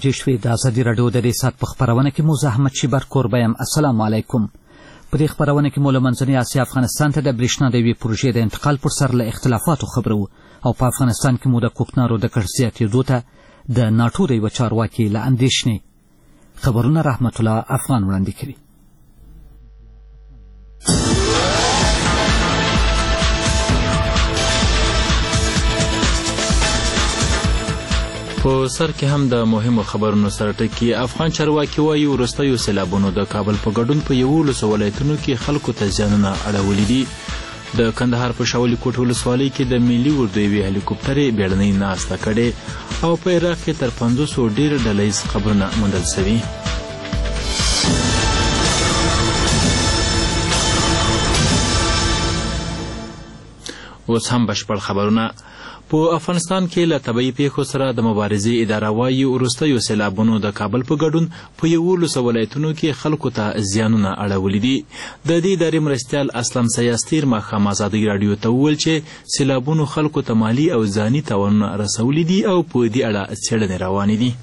بجې شوې. د ازادي راډیو د دې ساعت په خپرونه کې مو زه احمد شیبر کوربه یم. السلام علیکم. په دې خپرونه کې مو له منځنۍ اسیا افغانستان ته د برېښنا د یوې پروژې د انتقال پر سر له اختلافاتو خبرو او په افغانستان کې مو د کوکنارو د کښت زیاتېدو ته د ناټو د یوه چارواکي له اندېښنې خبرونه رحمت الله افغان وړاندې کړي. په سر کې هم د مهمو خبرونو سره ټکي. افغان چارواکي وایي وروستیو سیلابونو د کابل په ګډون په 11 ولایتونو کې خلکو ته زیانونه اړولي دي. د کندهار په شاولي کوټ ولسوالۍ کې د ملي اردو یوې هلیکوپټرې بیړنۍ ناسته کړې او په عراق کې تر 500 ډېر ډله ییز قبرونه موندل شوي. اوس هم بشپړ خبرونه. په افغانستان کې له طبعي پیښو سره د مبارزې اداره وایي وروستیو سیلابونو د کابل په ګډون په 11 ولایتونو کې خلکو ته زیانونه اړولي دي. د دې ادارې مرستیال اسلم سیاستیر ماښام ازادي راډیو ته وویل چې سیلابونو خلکو ته مالي او ځاني تاوانونه رسولي دي او په دې اړه څېړنې روانې دي.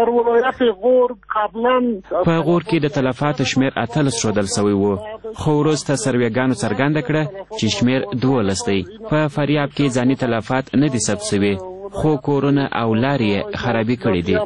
په غور کې د تلفاتو شمیر 18 ښودل شوی و، خو وروسته سروېګانو څرګنده کړه چې شمیر 12 دی. په فاریاب کې ځاني تلفات نه دي ثبت شوي، خو کورونه او لارې یې خرابې کړي دي.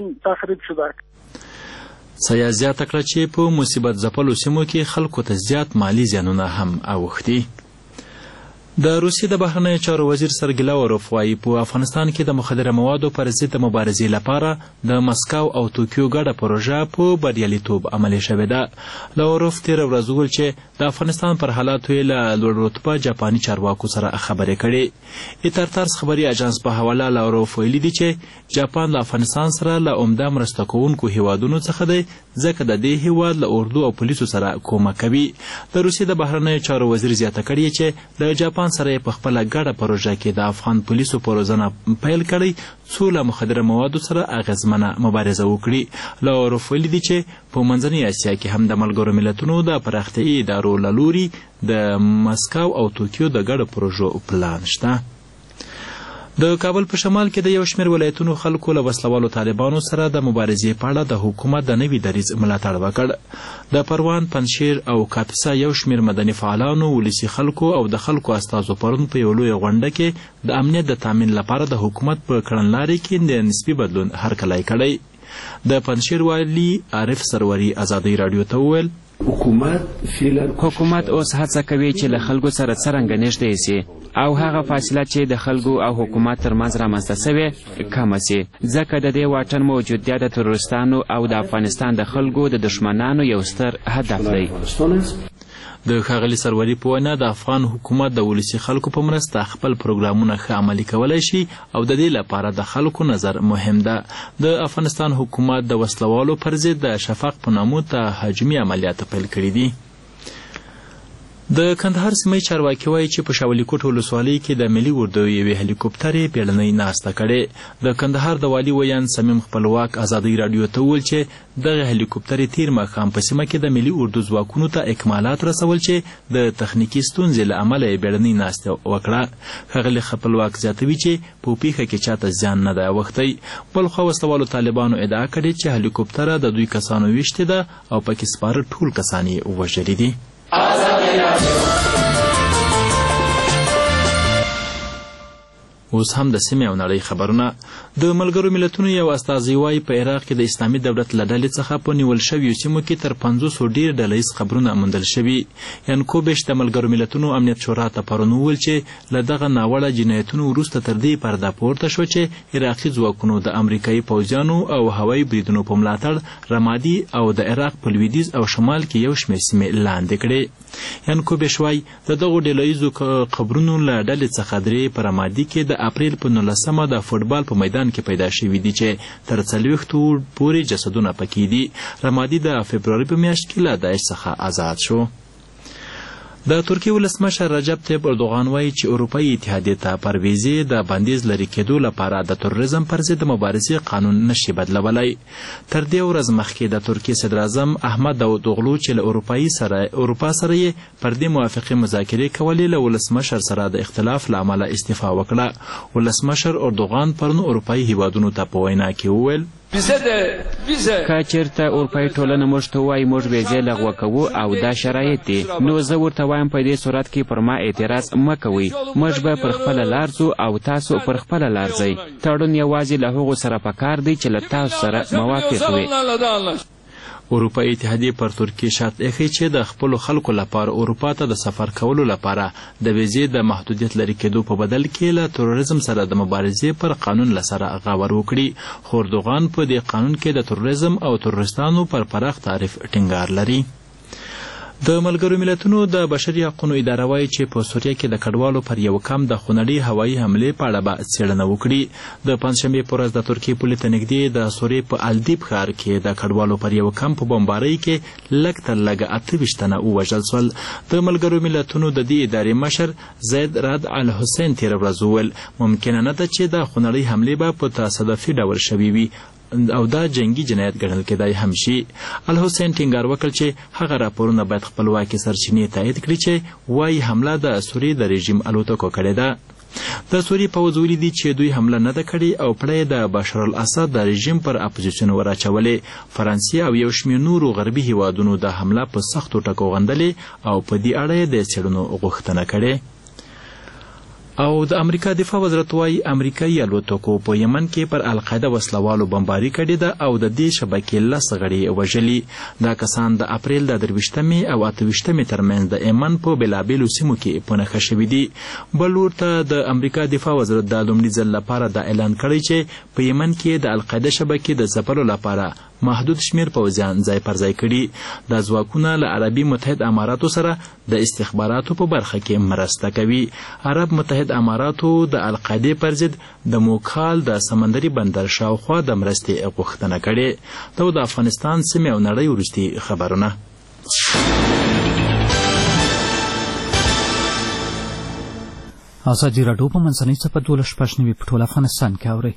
سیا زیاته کړه چې په مصیبت ځپلو سیمو کې خلکو ته زیات مالي زیانونه هم اوښتي. د روسیې د بهرنیو چارو وزیر سرګی لاوروف وایي په افغانستان کې د مخدره موادو پر ضد د مبارزې لپاره د مسکو او توکیو ګډه پروژه په بریالیتوب عملي شوې ده. لاوروف تېره ورځ وویل چې د افغانستان پر حالاتو یې له لوړ رتبه جاپاني چارواکو سره خبرې کړې. ایترتارس خبري اژانس په حواله لاوروف ویلي دي چې جاپان له افغانستان سره له عمده مرسته کوونکو هیوادونو څخه دی، ځکه د دې هیواد له اردو او پولیسو سره کومک کوي. د روسیې د بهرنیو چارو وزیر زیاته کړې چې د جاپان سره په خپله ګډه پروژه کې د افغان پولیسو په روزنه پیل کړی څو له مخدره موادو سره اغیزمنه مبارزه وکړي. لاوروف ویلي دي چې په منځنۍ اسیا کې هم د ملګرو ملتونو د پراختیایي ادارو له لوري د مسکو او توکیو د ګډو پروژو پلان شته. د کابل په شمال کې د یو شمېر ولایتونو خلکو له وسلوالو طالبانو سره د مبارزې په اړه د حکومت د نوي دریځ ملاتړ وکړ. د پروان، پنجشیر او کاپیسا یو شمېر مدني فعالانو، ولسي خلکو او د خلکو استازو پرون په یو لویه غونډه کې د امنیت د تامین لپاره د حکومت په کړنلارې کې د نسبي بدلون هرکلی کړی. د پنجشیر والي عارف سروري ازادي راډیو ته وویل حکومت اوس هڅه کوي چې له خلکو سره څرنګه نږدې سي او هغه فاصله چې د خلکو او حکومت ترمنځ رامنځته سوې کمه سي، ځکه د دې واټن موجودیت د تروریستانو او د افغانستان د خلکو د دشمنانو یو ستر هدف دی. د ښاغلي سروري په وینا د افغان حکومت د ولسي خلکو په مرسته خپل پروګرامونه ښه عملي کولی شي او د دې لپاره د خلکو نظر مهم ده. د افغانستان حکومت د وسلوالو پر ضد د شفق په نامه تهاجمي عملیات پیل کړي دي. د کندهار سیمې چارواکي وایي چې په شاولي کوټ ولسوالۍ کې د ملي اردو یوې هلیکوپټرې بیړنۍ ناسته کړې. د کندهار د والي ویان صمیم خپلواک ازادي راډیو ته وویل چې دغه هلیکوپټرې تیر ماښام په سیمه کې د ملي اردو ځواکونو ته اکمالات رسول چې د تخنیکي ستونزې له امله یې بیړنۍ ناسته وکړه. ښاغلي خپلواک زیاتوي چې په پیښه کې چاته زیان نه دی اوښتی. بلخوا وسلوالو طالبانو ادعا کړې چې هلیکوپټره د دوی کسانو ویشتې ده او پکې سپاره ټول کسان یې وژلي دي. اوس هم د سیمې او نړۍ خبرونه. د ملګرو ملتونو یو استازی وایي په عراق کې د اسلامي دولت له ډلې څخه په نیول شویو سیمو کې تر 500 ډېر ډله ییز قبرونه موندل شوي. یانکوبیش د ملګرو ملتونو امنیت شورا ته پرون وویل چې له دغه ناوړه جنایتونو وروسته تر دې پرده پورته شو چې عراقي ځواکونو د امریکایي پوځیانو او هوایي بریدونو په ملاتړ رمادي او د عراق په لویدیځ او شمال کې یو شمېر سیمې لاندې کړې. یانکوبیش وایي د دغو ډله ییزو قبرونو له ډلې څخه 3 په رمادي کې د اپریل په 19 د فوټبال په میدان کې پیدا شوي دي چې تر 40 پورې جسدونه پکې دي. رمادي د فبروري په میاشت کې له داعش څخه آزاد شو. د ترکیې ولسمشر رجب طیب اردوغان وایي چې اروپایي اتحادیې ته پر ویزې د بندیز لرې کېدو لپاره د تروریزم پر ضد مبارزې قانون نشي بدلولی. تر دې ورځ مخکې د ترکیې صدراعظم احمد داوودوغلو چې له اروپا سره یې پر دې موافقې مذاکرې کولې له ولسمشر سره د اختلاف له امله استعفا وکړه. ولسمشر اردوغان پرون اروپایي هیوادونو ته په وینا کې وویل که چېرته اروپایي ټولنه موږ ته وایي موږ ویزې لغوه کوو او دا شرایط دي، نو زه ورته وایم په دې صورت کې پر ما اعتراض مه کوئ. موږ به پر خپله لار ځو او تاسو پر خپله لار ځئ. تړون یوازې له هغو سره پکار دی چې له تاسو سره موافق وي. اروپایي اتحادیې پر ترکیې شرط ایښی چې د خپلو خلکو لپاره اروپا ته د سفر کولو لپاره د ویزې د محدودیت لرې کېدو په بدل کې له تروریزم سره د مبارزې پر قانون له سره غور وکړي. خو اردوغان په دې قانون کې د تروریزم او تروریستانو پر پراخ تعریف ټینګار لري. د ملګرو ملتونو د بشري حقوقو اداره وایي چې په سوریه کې د کډوالو پر یو کم د خونړۍ هوایي حملې په اړه به څېړنه وکړي. د پنجشنبې په ورځ د ترکیې پولې ته نږدې د سوریې په الدیب ښار کې د کډوالو پر یو کم په بمبارۍ کې لږ تر لږه 28 تنه ووژل شول. د ملګرو ملتونو د دې ادارې مشر زید راد الحسین تېره ورځ وویل ممکنه نه ده چې د خونړۍ حملې به په تصادفي ډول شوي وي او دا جنگي جنایت ګڼل کېدای هم شي. الحسین ټینګار وکړ چې هغه راپورونه باید خپلواکې سرچینې تایید کړي چې وایي حمله د سوریې د رژیم الوتکو کړې ده. د سوریې پوځ ویلي دي چې دوی حمله نه ده کړې او پړه یې د بشار الاسد د رژیم پر اپوزیسیون وراچولې. فرانسې او یو شمېر نورو غربي هیوادونو د حمله په سختو ټکو غندلې او په دې اړه یې د څېړنو غوښتنه کړې. او د امریکا دفاع وزارت وایي امریکایي الوتکو په یمن کې پر القاعده وسلوالو بمباري کړې ده او د دې شبکې 10 غړي وژلي. دا کسان د اپریل د 23 او 28 ترمنځ د یمن په بېلابېلو سیمو کې په نښه شوي دي. بل ورته د امریکا دفاع وزارت د لومړي ځل لپاره دا اعلان کړی چې په یمن کې د القاعده شبکې د ځپلو لپاره محدود شمیر پوځیان ځای پر ځای کړي. دا ځواکونه له عربي متحد اماراتو سره د استخباراتو په برخه کې مرسته کوي. عرب متحد اماراتو د القاعدې پر ضد د موکال د سمندري بندر شاوخوا د مرستې غوښتنه کړې. د افغانستان سیمې او نړۍ وروستي خبرونه. ازادي راډیو په منځنۍ څپه 12 په ټول افغانستان کې اوري.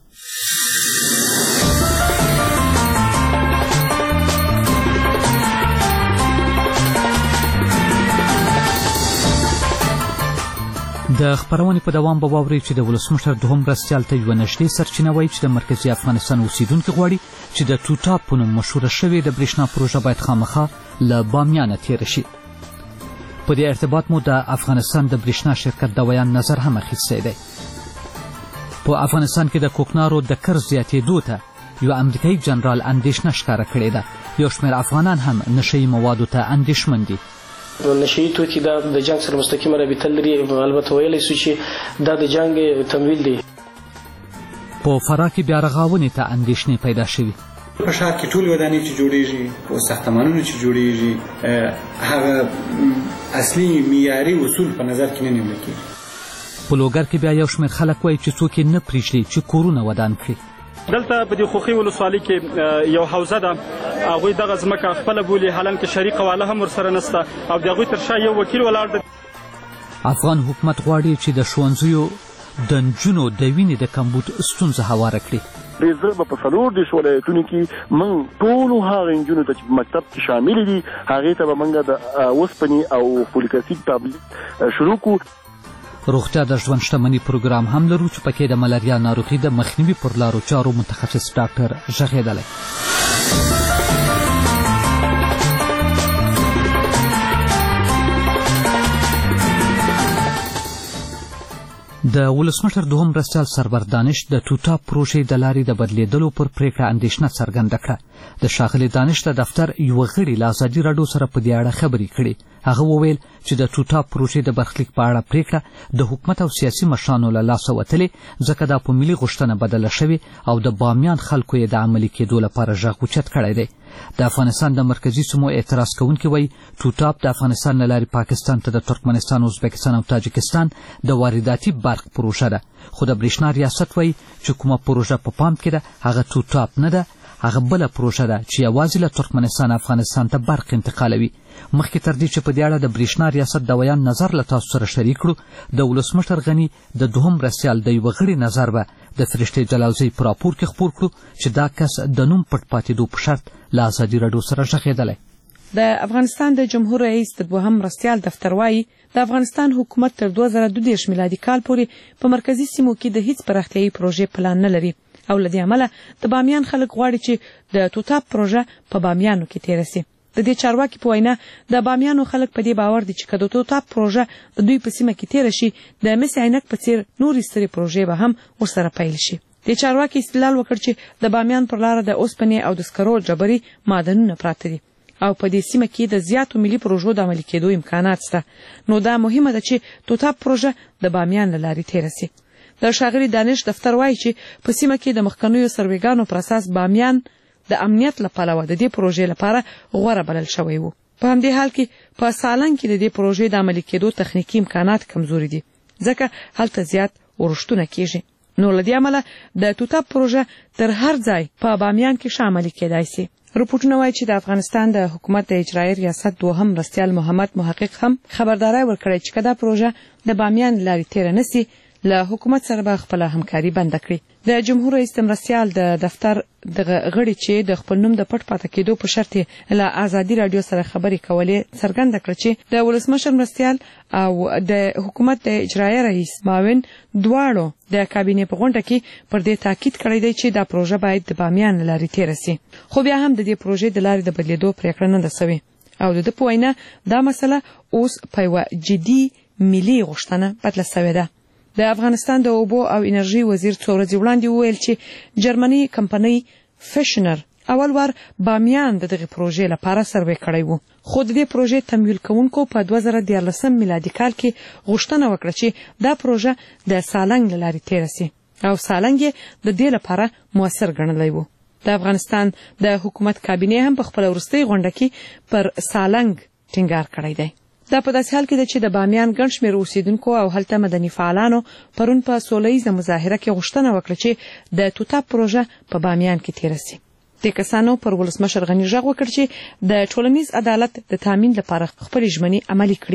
د خبرونې په دوام به واورئ چې د ولسمشر دوهم مرستیال ته یوه نږدې سرچینه وایي چې د مرکزي افغانستان اوسیدونکي غواړي چې د ټوټا په نوم مشهوره شوې د برېښنا پروژه باید خامخا له بامیانه تېره شي. په دې ارتباط مو د افغانستان د برېښنا شرکت د ویان نظر هم اخیستی دی. په افغانستان کې د کوکنارو د قرض زیاتېدو ته یو امریکایي جنرال اندېښنه ښکاره کړې ده. یو شمېر افغانان هم نشهیي موادو ته اندېښمن دي. نشهیي توکي دا د جنگ سره مستقیمه رابطه لري. البته ویلی شو چې دا د جنگ تمویل دی. په فراه کې بیا رغاونې ته اندېښنې پیدا شوي. په ښار کې ټول ودانۍ چې جوړېږي او ساختمانونه چې جوړېږي هغه اصلي معیاري اصول په نظر کې نه نیول کېږي. په لوګر کې بیا یو شمېر خلک وایي چې څوک یې نه پرېږدي چې کورونه ودان کړي. دلته په دې خوخي ولسوالۍ کې یو حوزه ده، هغوی دغه ځمکه خپله بولي، حالانکه شریک حواله هم ورسره نشته او د هغوی تر شا یو وکیل ولاړ دی. افغان حکومت غواړي چې د ښوونځیو د نجونو د وینې د کمبود ستونزه هواره کړي. زه به په 4 ولایتونو کې موږ ټولو هغه نجونو ته چې مکتب کې شاملې دي هغې ته به موږ د اوسپنې او فولیک اسید تابلیت شروع کړو. روغتیا د ژوند شتمني پروګرام هم لرو چې پکې د ملاریا ناروغي د مخنیوي پر لارو چارو متخصص ډاکټر غږېدلی. د ولسمشر دوهم مرستیال سرور دانش د ټوټا پروژې د لارې د بدلیدلو پر پریکړه اندېښنه څرګنده کړه. د ښاغلي دانش د دفتر یوه غړي له ازادي راډیو سره په دې اړه خبرې کړې. هغه وویل چې د ټوټا پروژې د برخلیک په اړه پریکړه د حکومت او سیاسي مشرانو له لاسه وتلې، ځکه دا په ملي غوښتنه بدله شوې او د بامیان خلکو یې د عملي کېدو لپاره غږ اوچت کړی دی. د افغانستان د مرکزي سیمو اعتراض کوونکي وایي ټوټاپ د افغانستان له لارې پاکستان ته د ترکمنستان، ازبکستان او تاجکستان د وارداتي برق پروژه ده. خو د برېښنا ریاست وایي چې کومه پروژه په پام کې ده هغه ټوټاپ نه ده، هغه بله پروژه ده چې یوازې له ترکمنستان افغانستان ته برق انتقالوي. مخکې تر دې چې په دې اړه د برېښنا ریاست د ویان نظر له تاسو سره شریک کړو، د ولسمشر غني د دوهم مرستیال د یوه غړي نظر به د فرشتې جلالزۍ په راپور کې خپور کړو چې دا کس د نوم پټ پاتېدو په شرط له ازادي راډیو سره غږېدلی. د افغانستان د جمهور رئیس د دوهم مرستیال دفتر وایي د افغانستان حکومت تر 2022 میلادي کال پورې په مرکزي سیمو کې د هیڅ پراختیايي پروژې پلان نه لري. او له دې امله د بامیان خلک غواړي چې د توتاب پروژه په بامیانو کې تیره سي. د دې چارواکي په وینا د بامیانو خلک په دې باور دي چې که د توتاب پروژه د دوی په سیمه کې تیره شي د مس عینک په څیر نورې سترې پروژې به هم ورسره پیل شي. د چارواکي استدلال وکړ چې د بامیان پر لاره د اوسپنې او د سکرو ډبرې معدنونه پراته دي او په دې سیمه کې د زیاتو ملي پروژو د عملي کېدو امکانات شته. نو دا مهمه ده چې توتاب پروژه د بامیان له لارې تیره سي. د ښاغلي دانش دفتر وایي چې په سیمه کې د مخکنیو سروېګانو پر اساس بامیان د امنیت له پلوه د دې پروژې لپاره غوره بلل شوی وو. په همدې حال کې په سالنګ کې د دې پروژې د عملي کېدو تخنیکي امکانات کمزوري دي ځکه هلته زیات ورښتونه کیږي. نو له دې امله د توتاب پروژه تر هر ځای په بامیان کې شامل کېدای شي. رپورټونه وایي چې د افغانستان د حکومت د اجرایي ریاست دوهم مرستیال محمد محقق هم خبرداری ورکړی چې که دا پروژه د بامیان لارې تیره نسی له حکومت سره به خپله همکاري بنده کړي. د جمهور رئیس مرستیال د دفتر دغه غړي چې د خپل نوم د پټ پاته کېدو په شرط له ازادي رادیو سره خبرې کولې څرګنده کړه چې د ولسمشر مرستیال او د حکومت د اجرایي رئیس معاون دواړو د کابینې په غونډه کې پر دې تاکید کړی دی چې دا پروژه باید د بامیان له لارې تیره سي. خو بیا هم د دې پروژې د لارې د بدلیدو پریکړه نه ده سوې او د ده په وینا دا مسله اوس په یوه جدي ملي غوښتنه بدله سوې ده. د افغانستان د اوبو او انرژي وزیر څو ورځې وړاندې وویل چې جرمني کمپنۍ فشنر اول وار بامیان د دغه پروژې لپاره سروې کړی وو خو د دې پروژې تمویل کوونکو په 2014 میلادي کال کې غوښتنه وکړه چې دا پروژه د سالنګ له لارې تیره سي او سالنګ یې د دې لپاره مؤثر ګڼلی وو. د افغانستان د حکومت کابینې هم په خپله وروستۍ غونډه کې پر سالنګ ټینګار کړی دی. دا په داسې حال کې ده چې د بامیان ګڼ شمېر اوسېدونکو او هلته مدني فعالانو پرون په سوله ییزه مظاهره کې غوښتنه وکړه چې د توتاب پروژه په بامیان کې تیره سي. دې کسانو پر ولسمشر غني غږ وکړ چې د ټولنیز عدالت د تامین لپاره خپلې ژمنې عملي کړي.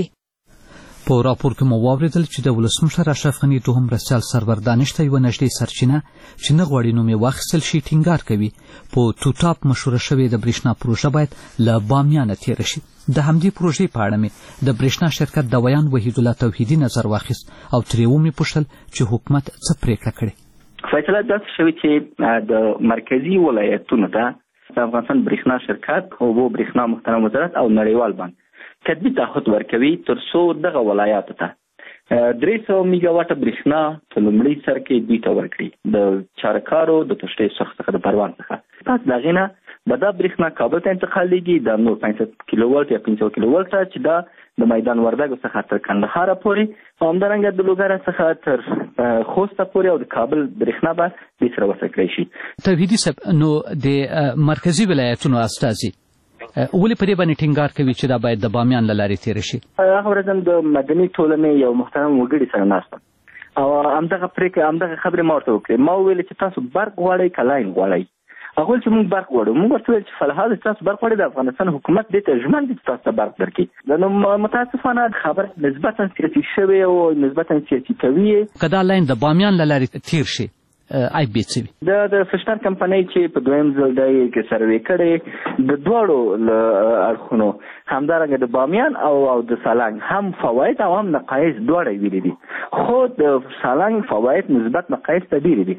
په راپور کې مو واورېدل چې د ولسمشر اشرف غني دوهم مرستیال سرور دانش ته یوه نږدې سرچینه چې نه غواړي نوم یې واخیستل شي ټینګار کوي په توتاب مشهوره شوې د برېښنا پروژه باید له بامیانه تیره شي. د همدې پروژې په اړه مې د برېښنا شرکت دویان وحیدالله توحیدي نظر واخیست او ترې ومې پوښتل چې حکومت څه پریکړه کړې. فیصله داسې شوې چې د مرکزي ولایتونو ته د افغانستان برېښنا شرکت اوبو برېښنا محترم وزارت او نړیوال بانک کتبي تعهد ورکوي تر څو دغه ولایاتو ته 300 میګاواټه برېښنا په لومړي سر کې دوی ته ورکړي د چارکارو د تشریح څخه د پروان څخه. پس د هغې نه به دا برېښنا کابل ته انتقالیږي د نور 500 کیلو ولټ یا 500 کیلو ولټ چې دا د میدان وردګو څخه تر کندهاره پورې او همدارنګه د لوګره څخه تر خوسته پورې او د کابل برېښنا به دې سره وصل کړی شي. توحیدي صاحب نو د مرکزي ولایتونو استازي ولې په دې باندې ټینګار کوي چې دا باید د بامیان له لارې تیره شي؟ هغه ورځ د مدني ټولنې یو محترم وګړي سره ناستم او همدغه خبرې ما ورته وکړې. ما وویل چې تاسو برق غواړئ که لاین غواړئ؟ هغه ویل چې موږ برق غواړو. موږ ورته ویل چې فلحال تاسو برق غواړئ د افغانستان حکومت دې ته ژمن دي چې تاسو ته برق درکړي. نو متاسفانه خبره نسبتا سیاسي شوې او نسبتا سیاسي کوي. که دا لاین د بامیان له لارې تیر شي عیب به څه وي؟ د فشنر کمپنۍ چې په دویم ځل دی کې سروې کړې د دواړو اړخونو همدارنګه د بامیان او د سالنګ هم فواید او هم نقایص دواړه ویلي دي خو د سالنګ فواید نسبت نقایص ته ډېرې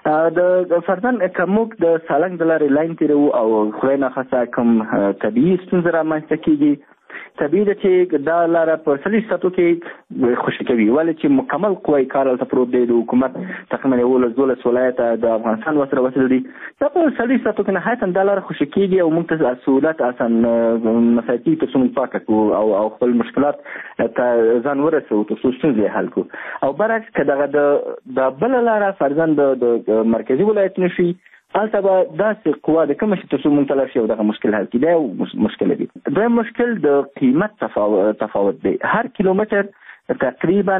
دي. د فرضاً که موږ د سالنګ د لارې لاین تېروو او خدای ناخواسته کوم طبیعي ستونزه رامنځته کېږي طبیعي ده چې دا لاره په 40 ساعتو کې خوشي کوي ولې چې مکمل قوی کار هلته پروت دی. د حکومت تقریبا 11 ولایته د افغانستان ورسره وصل دي. دا په 40 ساعتو کې نهایتا دا لاره خوشي کېږي او موږ ته سهولت اسان مسایل تر څو موږ پاکه کړو او خپل مشکلات ته ځان ورسوو تر څو ستونزې حل کړو. او برعکس که دغه د بله لاره فرضاً د مرکزي ولایتونو شي هلته به داسې قوا د کومه شي تر څو موږ ته لاړ شي او دغه مشکل حل کړي. دا یو مشکل دی. دویم مشکل د قیمت تفاوت دی. هر کیلومتر تقریبا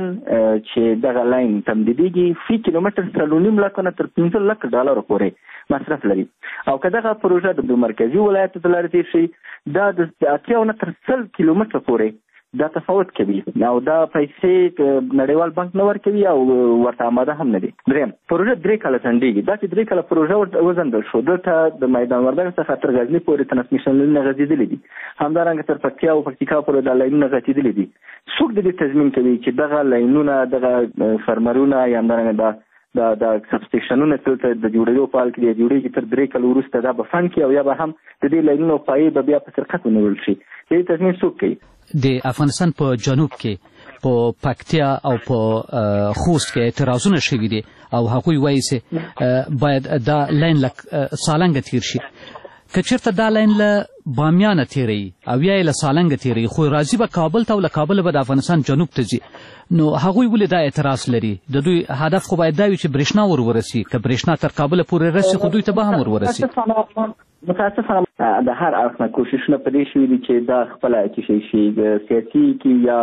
چې دغه لاین تمدیدېږي فی کیلومتر 3.5 لکه تر 15 لک ډالرو پورې مصرف لري. او که دغه پروژه د مرکزي ولایتو ته لارې تېر شي دا د 80 تر 100 کیلومتره پورې دا تفاوت کوي او دا پیسې نړیوال بانک نه ورکوي او ورته آماده هم نه دي. دریم پروژه 3 کاله ځنډېږي. دا چې 3 کاله پروژه وځنډل شو دلته د میدان وردګ څخه تر غزني پورې ترانسمیشن لینونه غځېدلي دي همدارنګه تر پکتیا او پکتیکا پورې دا لاینونه غځېدلي دي. څوک د دې تضمین کوي چې دغه لاینونه دغه فرمرونه یا همدارنګه دا د سبسټیشنونو دلته د جوړېدو په حال کې دی، جوړېږي تر 3 کال وروسته دا به فنډ کړي او یا به هم د دې لاینونو پایې به بیا په سرقت ونیول شي. دې تصمیم څوک کوي؟ د افغانستان په جنوب کې په پکتیا او په خوست کې اعتراضونه شوي دي او هغوی وایي چې باید دا لاین له سالنګه تیر شي. که چېرته دا لاین له بامیانه تیروي او یا یې له سالنګه تیروي خو راځي به کابل ته او له کابله به د افغانستان جنوب ته ځي، نو هغوی ولې دا اعتراض لري؟ د دوی هدف خو باید دا وي چې برېښنا ورسي، که برېښنا تر کابله پورې رسي خو دوی ته به هم ورسي. متاسفانه د هر اړخ نه کوششونه په دې شوي دي چې دا خپله چې شي سیاسي کې یا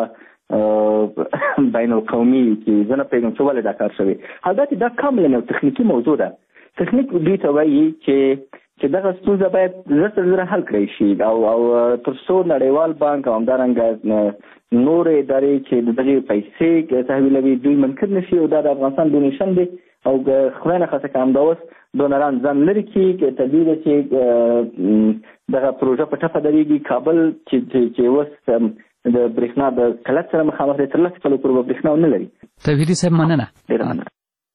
بین القومي کې زه نه پوهېږم چې ولې دا کار شوی. البته دا کاملا یو تخنیکي موضوع ده. تخنیک دوی ته وایي چې دغه ستونزه باید زر تر زره حل کړی شي او تر څو نړیوال بانک او همدارنګه نورې ادارې چې د دغې پیسې تحویلوي دوی منکر نه شي او دا د افغانستان ډونیشن دی او خدای نخواسته که همدا اوس ډونران ځان لرې کړي که تدبیر دی چې دغه پروژه په ټپه درېږي. کابل چې اوس د برېښنا د قلت سره مخامخ دی، تر 10 کالو پورې به برېښنا ونه لري. توحیدي صاحب مننه. ډېره مننه.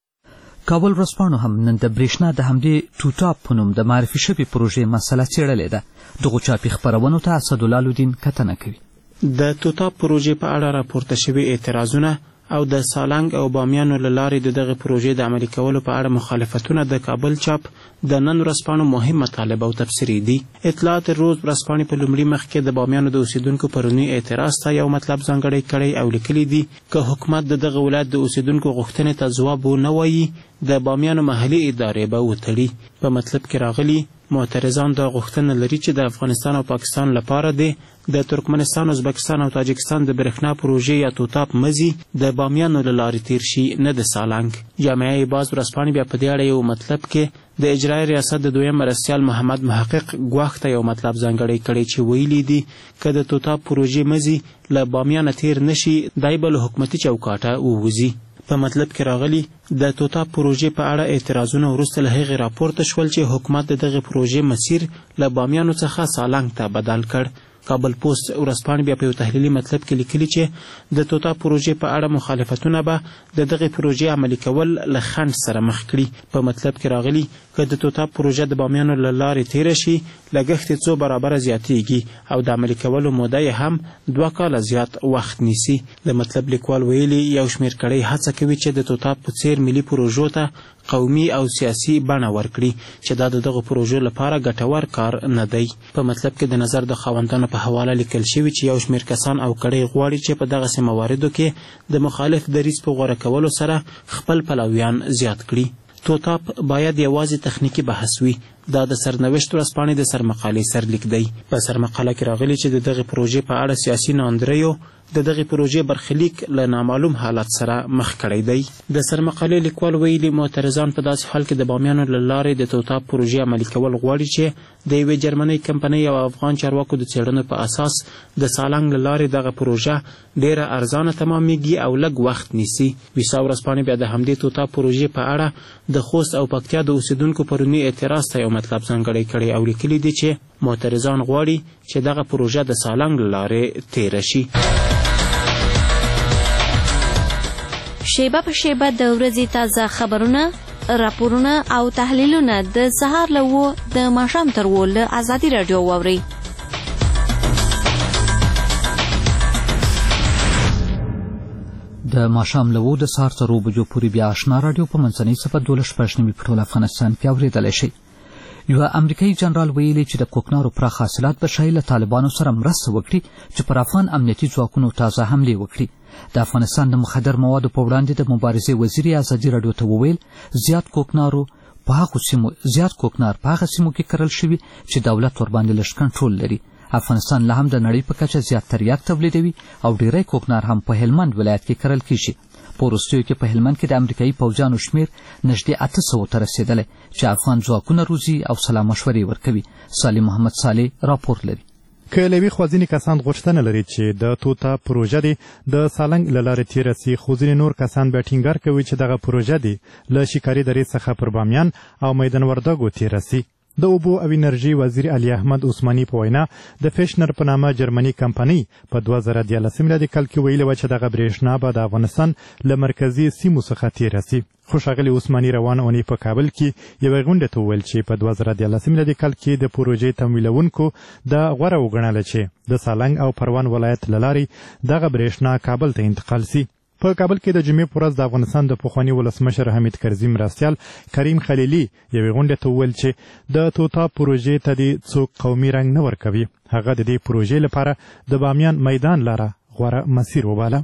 کابل ورځپاڼو هم نن د برېښنا د همدې ټوټاپ په نوم د معرفي شوې پروژې مسله څېړلې ده. دغو چاپي خپرونو ته اسدالله الدین کتنه کوي. د ټوټاپ پروژې په اړه راپورته شوي اعتراضونه او د سالنګ او بامیانو له لارې د دغه پروژې د عملي کولو په اړه مخالفتونه د کابل چاپ د نن ورځپاڼو مهم مطالب او تبصرې دي. اطلاعات روز ورځپاڼې په لومړي مخ کې د بامیانو د اوسیدونکو پرونی اعتراض ته یو مطلب ځانګړی کړی او لیکلي دي که حکومت د دغه ولایت د اوسیدونکو غوښتنې ته ځواب ونه وایي د بامیانو محلي ادارې به وتړي. په مطلب کې راغلي معترضان دا غوښتنه لري چې د افغانستان او پاکستان لپاره د ترکمنستان، ازبکستان او تاجکستان د برېښنا پروژې یا توتاپ مزي د بامیانو له لارې تیر شي، نه د سالنګ. جامعه باز ورځپاڼې بیا په دې اړه یو مطلب کې د اجرایي ریاست د دویم مرستیال محمد محقق ګواښ ته یو مطلب ځانګړی کړی چې ویلي دي که د توتاپ پروژې مزي له بامیانه تیر نشي دای به له حکومتي چوکاټه ووځي. په مطلب کې راغلي د توتاپ پروژې په اړه اعتراضونه وروسته له هغې راپورته شول چې حکومت د دغې پروژې مسیر له بامیانو څخه سالنګ ته بدل کړ. کابل پوسټ ورځپاڼې بیا په یو تحلیلي مطلب کې لیکلي چې د توتاپ پروژې په اړه مخالفتونه به د دغې پروژې عملي کول له خنډ سره مخ کړي. په مطلب کې راغلي که د توتاپ پروژه د بامیانو له لارې تیره شي لګښت یې 2 برابره زیاتیږي او د عملي کولو موده یې هم 2 کاله زیات وخت نیسي. د مطلب لیکوال ویلي یو شمېر کړۍ هڅه کوي چې د توتاپ په څېر ملي پروژو ته قومي او سیاسي بڼه ورکړي چې دا د دغو پروژو لپاره ګټور کار نه دی. په مطلب کې د نظر د خاوندانو په حواله لیکل شوي چې یو شمېر کسان او کړۍ غواړي چې په دغسې مواردو کې د مخالف دریځ په غوره کولو سره خپل پلویان زیات کړي. توتاپ باید یوازې تخنیکي بحث وي. دا د سرنوشت ورځپاڼې د سرمقالې سرلیک دی. په سرمقاله کې راغلي چې د دغې پروژې په اړه سیاسي ناندریو د دغې پروژې برخلیک له نامعلوم حالت سره مخ کړی دی. د سرمقالې لیکوال ویلي معترضان په داسې حال کې د بامیانو له لارې د توتاپ پروژې عملي کول غواړي چې د یوې جرمنۍ کمپنۍ او افغان چارواکو د څېړنو په اساس د سالنګ له لارې دغه پروژه ډېره ارزانه تمامیږي او لږ وخت نیسي. ویسا ورځپاڼې بیا د همدې توتاپ پروژې په اړه د خوست او پکتیا د اوسیدونکو پرونی اعتراض ته یو مطلب ځانګړی کړی او لیکلي دي چې معترضان غواړي چې دغه پروژه د سالنګ له لارې تیره شي. شیبه په شیبه د ورځې تازه خبرونه، راپورونه او تحلیلونه د سهار له 7 د ماښام تر 8 له ازادي راډیو واورئ. د ماښام له 7 د سهار تر 9 بجو پورې بیا آشنا راډیو په منځنۍ صفحه 12 په ټول افغانستان کې اورېدلی شئ. یوه امریکایي جنرال ویلي چې د کوکنارو پراخ حاصلات به ښایي له طالبانو سره مرسته وکړي چې پر افغان امنیتي ځواکونو تازه حملې وکړي. د افغانستان د مخدر موادو په وړاندې د مبارزې وزیر ازادي راډیو ته وویل زیات کوکنار په هغه سیمو کې کرل شوي چې دولت ورباندې لږ کنټرول لري. افغانستان لا هم د نړۍ په کچه زیات تریاک تولیدوي او ډیری کوکنار هم په هلمند ولایت کې کرل کیږي. په وروستیو کې په هلمند کې د امریکایي پوځیانو شمیر نږدې 800 ته رسېدلی چې افغان ځواکونه روزي او سلا مشورې ورکوي. صالح محمد صالح راپور لري. که له یوې خوا ځینې کسان غوښتنه لري چې د توتا پروژه دی د سالنګ له لارې تېره سي، خو ځینې نور کسان بیا ټینګار کوي چې دغه پروژه دی له شکاري درې څخه پر بامیان او میدان وردګو تېره سي. د اوبو او انرژي وزیر علي احمد عثماني په وینا د فیشنر په نامه جرمني کمپنۍ په 2013 میلادي کال کې ویلي وه چې دغه برېښنا به د افغانستان له مرکزي سیمو څخه تېره سي. خو ښاغلي عثماني روانه اونۍ په کابل کې یوې غونډې ته وویل چې په 2013 میلادي کال کې د پروژې تمویلونکو دا غوره وګڼله چې د سالنګ او پروان ولایت له لارې دغه برېښنا کابل ته انتقال سي. په کابل کې د جمعې په ورځ د افغانستان د پخواني ولسمشر حمید کرزي مرستیال کریم خلیلي یوې غونډې ته وویل چې د توتا پروژې ته دې څوک قومي رنګ نه ورکوي. هغه د دې پروژې لپاره د بامیان میدان لاره غوره مسیر وباله.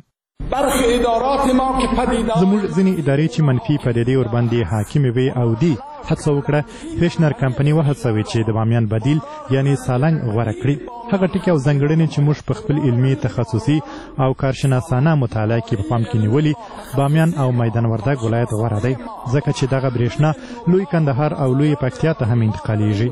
زموږ ځینې ادارې چې منفي پدیدې ورباندې حاکمې وې او دي هڅه وکړه فیشنر کمپنۍ وهڅوي چې د بامیان بدیل یعنی سالنګ غوره کړي. هغه ټکي او ځانګړنې چې موږ په خپل علمي تخصصي او کارشناسانه مطالعه کې په پام کې نیولي بامیان او میدان وردګ ولایت غوره دی ځکه چې دغه برېښنا لوی کندهار او لوی پکتیا ته هم انتقالیږي.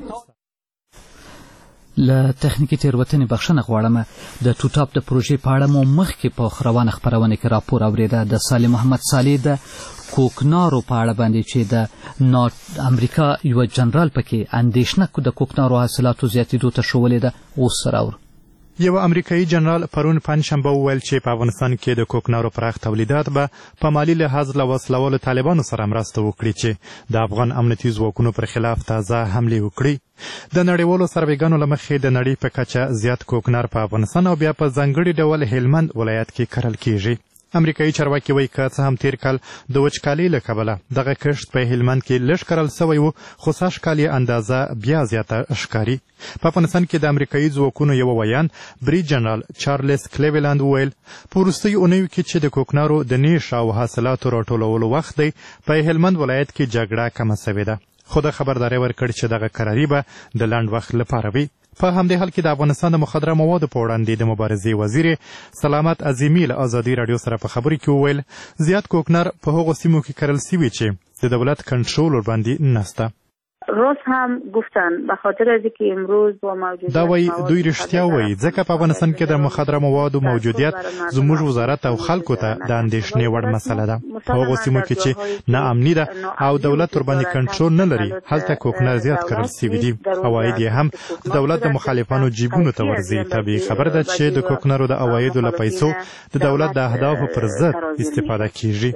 له تخنیکي تېروتنې بخښنه غواړم. د توتاپ د پروژې په اړه مو مخکې په روانه خپرونه کې راپور اورېده د صالح محمد صالح د کوکنارو په اړه باندې چې د امریکا یو جنرال پکې اندېښنه د کوکنارو حاصلاتو زیاتېدو ته ښولې ده. اوس سره اورو. یو امریکایي جنرال پرون پنجشنبه وویل چې په افغانستان کې د کوکنارو پراخ تولیدات به په مالي لحاظ له وسلوالو طالبانو سره مرسته وکړي چې د افغان امنیتي ځواکونو پر خلاف تازه حملې وکړي. د نړیوالو سروېګانو له مخې د نړۍ په کچه زیات کوکنار په افغانستان او بیا په ځانګړي ډول هلمند ولایت کې کرل کیږي. امریکایي چارواکي وایي که څه هم تیر کال د وچکالۍ له کبله دغه کښت په هلمند کې لږ کرل سوی و خو سږ کال یې اندازه بیا زیاته ښکاري. په افغانستان کې د امریکایي ځواکونو یو ویان بریج جنرال چارلز کلیولند وویل په وروستیو اونیو کې چې د کوکنارو د نیش او حاصلاتو راټولولو وخت دی په هلمند ولایت کې جګړه کمه سوې ده. خو د خبرداری ورکړ چې دغه کراري به د لنډ وخت لپاره وي. په همدې حال کې د افغانستان د مخدره موادو په وړاندې د مبارزې وزیر سلامت عظیمي له ازادي راډیو سره په خبرو کې وویل زیات کوکنار په هغو سیمو کې کرل سوي چې د دولت کنټرول ورباندې نسته. روز هم گفتن به خاطر از اینکه امروز با موجودیت دا وایي دوی رښتیا وایي ځکه په افغانستان کې د مخدره موادو موجودیت زموږ وزارت او خلکو ته د اندېښنې وړ مسله ده. په هغو سیمو کې چې ناامني ده او دولت ورباندې کنټرول نه لري هلته کوکنار زیات کرل سوي دي. عواید یې هم د دولت د مخالفانو جیبونو ته ورځي. طبیعي خبره ده چې د کوکنارو د عوایدو له پیسو د دولت د اهدافو پر ضد استفاده کیږي.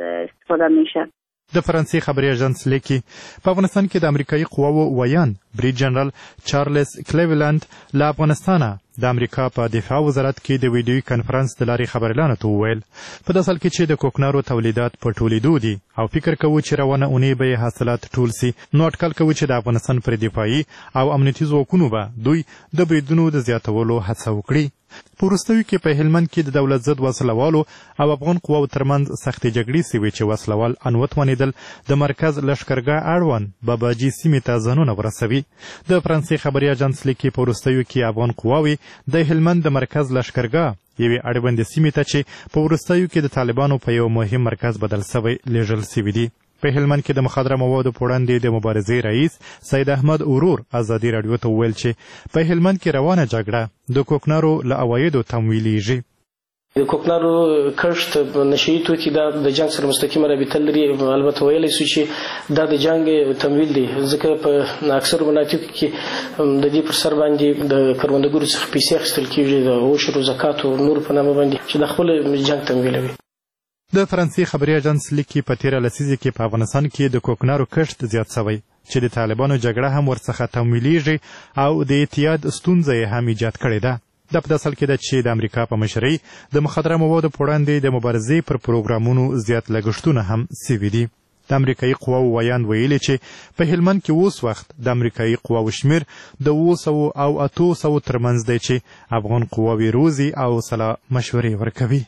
د فرانسې خبري اژانس لیکي په افغانستان کې د امریکایي قواوو ویان بریج جنرال چارلز کلیولند له افغانستانه د امریکا په دفاع وزارت کې د ویډیوي کنفرانس د لارې خبريالانو ته وویل په داسې حال کې چې د کوکنارو تولیدات په ټولېدو دي او فکر کوو چې روانه اونۍ به یې حاصلات ټول سي نو اټکل کوو چې د افغانستان پر دفاعي او امنیتي ځواکونو به دوی د بریدونو د زیاتولو هڅه وکړي. په وروستیو کې په هلمند کې د دولت ضد وسلوالو او افغان قواو ترمنځ سختې جګړې سوې چې وسلوال انوت ونیدل د مرکز لښکرګاه اړوند باباجي سیمې ته ځانونه ورسوي. د فرانسې خبري اژانس لیکي په وروستیو کې افغان قواوې د هلمند د مرکز لښکرګاه یوې اړوندې سیمې ته چې په وروستیو کې د طالبانو په یو مهم مرکز بدل سوی لیږل سوي دي. په هلمند کې د مخدره موادو په وړاندې د مبارزې رئیس سید احمد اورور ازادي راډیو ته وویل چې په هلمند کې روانه جګړه د کوکنارو له عوایدو تمویلیږي. د کوکنارو کښت نشهیي توکي دا د جنګ سره مستقیمه رابطه لري. البته ویلی سو چې دا د جنګ تمویل دی ځکه په اکثرو مناطقو کې د دې پر سر باندې د کروندګرو څخه پیسې اخیستل کېږي د عشر و زکات او نور په نامه باندې چې د خپل جنګ تمویلوي. د فرانسې خبري اژانس لیکي په تېره لسیزه کې په افغانستان کې د کوکنارو کښت زیات سوی چې د طالبانو جګړه هم ورڅخه تمویلیږي او د اعتیاد ستونزه یې هم ایجاد کړې ده. دا په داسې حال کې ده چې د امریکا په مشرۍ د مخدره موادو په وړاندې د مبارزې پر پروګرامونو زیات لګښتونه هم سوي دي. د امریکایي قواو ویان ویلي چې په هلمند کې اوس وخت د امریکایي قواو شمیر د 700 او 800 ترمنځ دی چې افغان قواوې روزي او سلا مشورې ورکوي.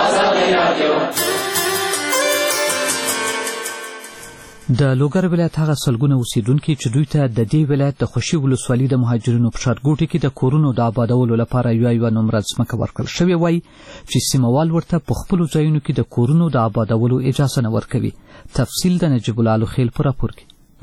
د لوګر ولایت هغه سلګونه اوسیدونکي چې دوی ته د دې ولایت د خوشي ولسوالۍ د مهاجرینو په ښارګوټي کې د کورونو د آبادولو لپاره یوه نومره ځمکه ورکړل شوې وای چې سیمهوال ورته په خپلو ځایونو کې د کورونو د آبادولو اجازه نه ورکوي. تفصیل د نجیب الله الخیل په راپور کې.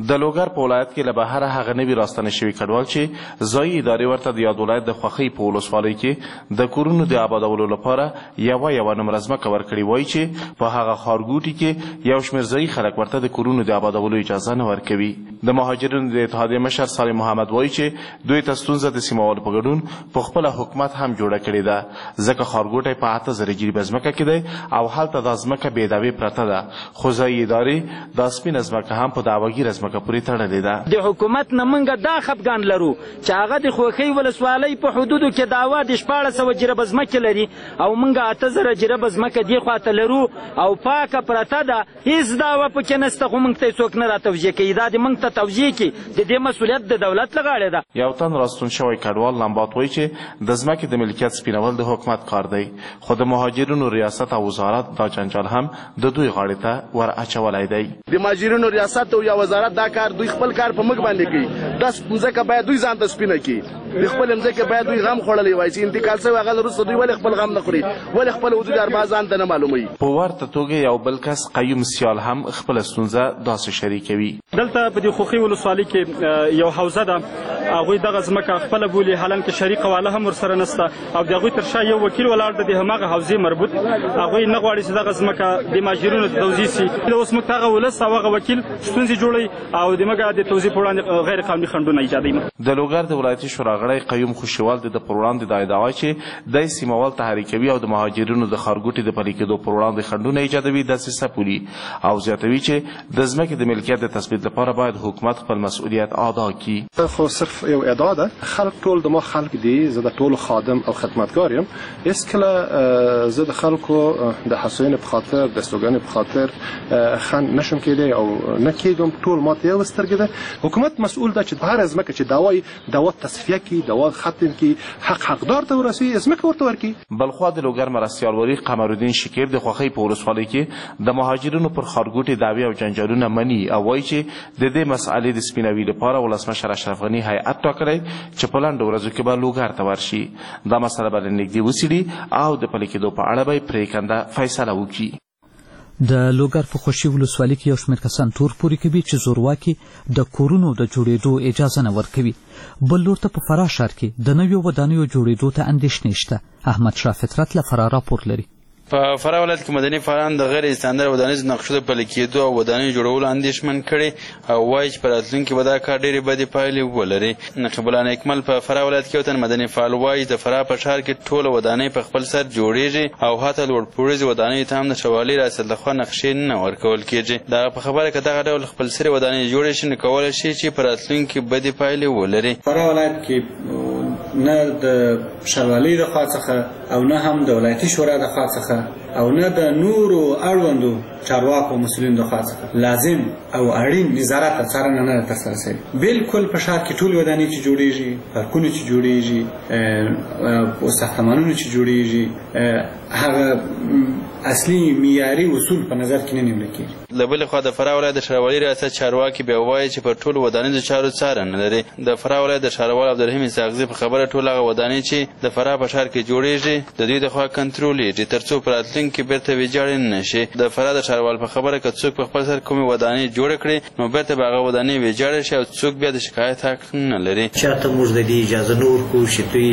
د لوګر په ولایت کې له بهره هغه نوي راستنه شوي کډوال چې ځایي ادارې ورته د یاد ولایت د خوښۍ په ولسوالۍ کې د کورونو د آبادولو لپاره یوه نومره ځمکه ورکړې وایي چې په هغه ښارګوټي کې یو شمېر ځایي خلک ورته د کورونو د آبادولو اجازه نه ورکوي. د مهاجرینو د اتحادیې مشر صالح محمد وایي چې دوی ته ستونزه د سیمهوالو په ګډون په خپله حکومت هم جوړه کړې ده، ځکه ښارګوټی په 8000 جریبه ځمکه کې دی او هلته دا ځمکه بې دعوې پرته ده، خو ځایي ادارې دا سپینه ځمکه هم په دعواګیره ځمکه پورې تړلې ده. د حکومت نه موږ دا خفګان لرو چې هغه د خوښۍ ولسوالۍ په حدودو کې دعوا د 1400 جریبه ځمکې لري او موږ 8000 جریبه ځمکه دې خواته لرو او پاکه پرته ده، هېڅ دعوا پکې نشته، خو موږ ته څوک نه راتوجیه کوي. دا د موږ ته توجیه کړي د دې مسؤلیت د دولت له غاړې ده. یو تن راستون شوی کډوال لمبات وایي چې د ځمکې د ملکیت سپینول د حکومت کار دی، خو د مهاجرینو ریاست او وزارت دا جنجال هم د دوی غاړې ته ور اچولی دی. د مهاجرینو ریاست او یا وزارت دا کار دوی خپل کار په موږ باندې کوي. دا ځمکه باید دوی ځان ته سپینه کړي، د خپل ځمکې باید دوی غم خوړلی وای چې انتقال شوی هغه وروسته دوی ولې خپل غم نه خوري، ولې خپل حدود اربع ځان ته نه معلوموي. په ورته توګه یو بل کس قیوم سیال هم خپله ستونزه داسې شریکوي. دلته په دې خوښۍ ولسوالۍ کې یو حوزه ده، هغوی دغه ځمکه خپله بولي، حالانکه شریک حواله هم ورسره نشته او د هغوی تر شا یو وکیل ولاړ دی د هماغه حوزې مربوط. هغوی نه غواړي چې دغه ځمکه د مهاجرینو ته توزیع سي. اوس موږ ته هغه ولس او هغه وکیل ستونزې جوړوي او د موږ د توزیع په وړاندې غیر قانوني خنډونه ایجادوي. د لوګر د ولایتي شورا غړی قیوم خوشیوال د پر وړاندې دا ادعا چې د سیمهوال تحریکوي او د مهاجرینو د ښارګوټي د پلي کېدو پر وړاندې خنډونه ایجادوي دسیسه بولي او زیاتوي چې د ځمکې د ملکیت د تثبیت لپاره باید حکومت خپل مسؤلیت ادا کړي. خو صرف یو ادعا ده، خلک ټول د ما خلک دي، زه د ټولو خادم او خدمتګار یم. هېڅکله زه د خلکو د هڅونې په خاطر د استوګنې په خاطر خنډ نشم کېدی او نه کېږم. ټول ما ته یوه سترګې ده. حکومت مسؤول ده چې هره ځمکه چې دعوا تصفیه کړي، دعوا ختم کړي، حقدار ته ورسوي، ځمکه ورته ورکړي. بلخوا د لوګر مرستیال وری قمرالدین شکیر د خوښۍ په ولسوالۍ کې د مهاجرینو پر ښارګوټي دعوې او جنجالونه مني او وایي چې د دې مسئلې د سپینوي لپاره ولسمشر اشرف غني هیئت ټاکلی چې په لنډو ورځو کې به لوګر ته ورشي. دا مسله به له نږدې وڅېړي او د پلي کېدو په اړه به یې پرېکنده فیصله وکړي. د لوګر په خوشي ولسوالۍ کې یو شمېر کسان تور پورې کوي چې زورواکي د کورونو د جوړېدو اجازه نه ورکوي. بل لور ته په فراه ښار کې د نویو ودانیو جوړېدو ته اندېښنې شته. احمد شاه فطرت له فراه راپور لري. په فراه ولایت کې مدني فعالان د غیر استاندار ودانیزو نقشو د پلي کېدو او ودانیو جوړولو اندېښمن کړي او وایي چې په راتلونکي به دا کار ډېرې بدې پایلې ولري. نقیب الله نیکمل په فراه ولایت کې یو تن مدني فعال وایي د فراه په ښار کې ټوله ودانۍ په خپل سر جوړېږي او حتی لوړپوړیزې ودانیو ته هم د شوالي ریاست لخوا نقشې نه ورکول کېږي. د هغه په خبره که دغه ډول خپل سرې ودانۍ جوړې شي نو کولی شي چې په راتلونکي بدې پایلې ولري. فراه ولایت کې نه د ښاروالۍ د خوا څخه او نه هم د ولایتي شورا د خوا څخه او نه د نورو اړوندو چارواکو مسؤلینو د خوا څخه لازم او اړین نظارت او څارنه نه ترسره شوې. بالکل په ښار کې ټول ودانۍ چې جوړېږي، پارکونه چې جوړېږي او ساختمانونه چې جوړېږي، هغه اصلي معیاري اصول په نظر کې نه نیول کېږي. له بلې خوا د فراه ولایت د ښاروالي ریاست چارواکي بیا وایي چې پر ټولو ودانیزو چارو څارنه لري. د فراه ولایت د ښاروال عبدالرحیم اسحاقزي په خبره ټول هغه ودانۍ چې د فراه په ښار کې جوړېږي د دوی د خوا کنټرولېږي تر څو په راتلونکي بیرته ویجاړې نه شي. د فراه د ښاروال په خبره که څوک په خپل سر کومې ودانۍ جوړه کړي نو بیرته به هغه ودانۍ ویجاړه شي او څوک بیا د شکایت حق نه لري. چاته موږ د دې اجازه نه ورکوو چې دوی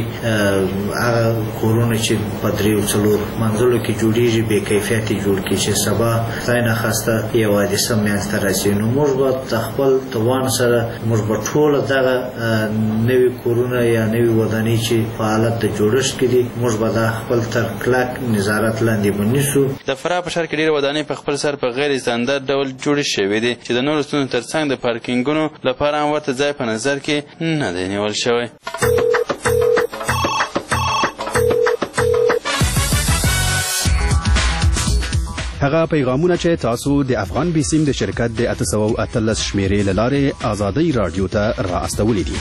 هغه کورونه چې په 3-4 منزلو کې جوړېږي بې کیفیته جوړ کړي چې سبا خدای ناخواسته یو حادثه منځته راشي. نو موږ به د خپل توان سره موږ به ټوله دغه نوي کورونه یا نوي ودانۍ چې په حالت د جوړښت کې دي موږ به دا خپل تر کلک نظارت لاندې ونیسو. د فراه په ښار کې ډېرې ودانۍ په خپل سر په غیر استاندارد ډول جوړې شوې دي چې د نورو ستونزو تر څنګ د پارکینګونو لپاره هم ورته ځای په نظر کې نه دی نیول شوی. هغه پیغامونه چې تاسو د افغان بیسیم د شرکت د 813 شمیرې له لارې آزادۍ رادیو ته را استولې دي.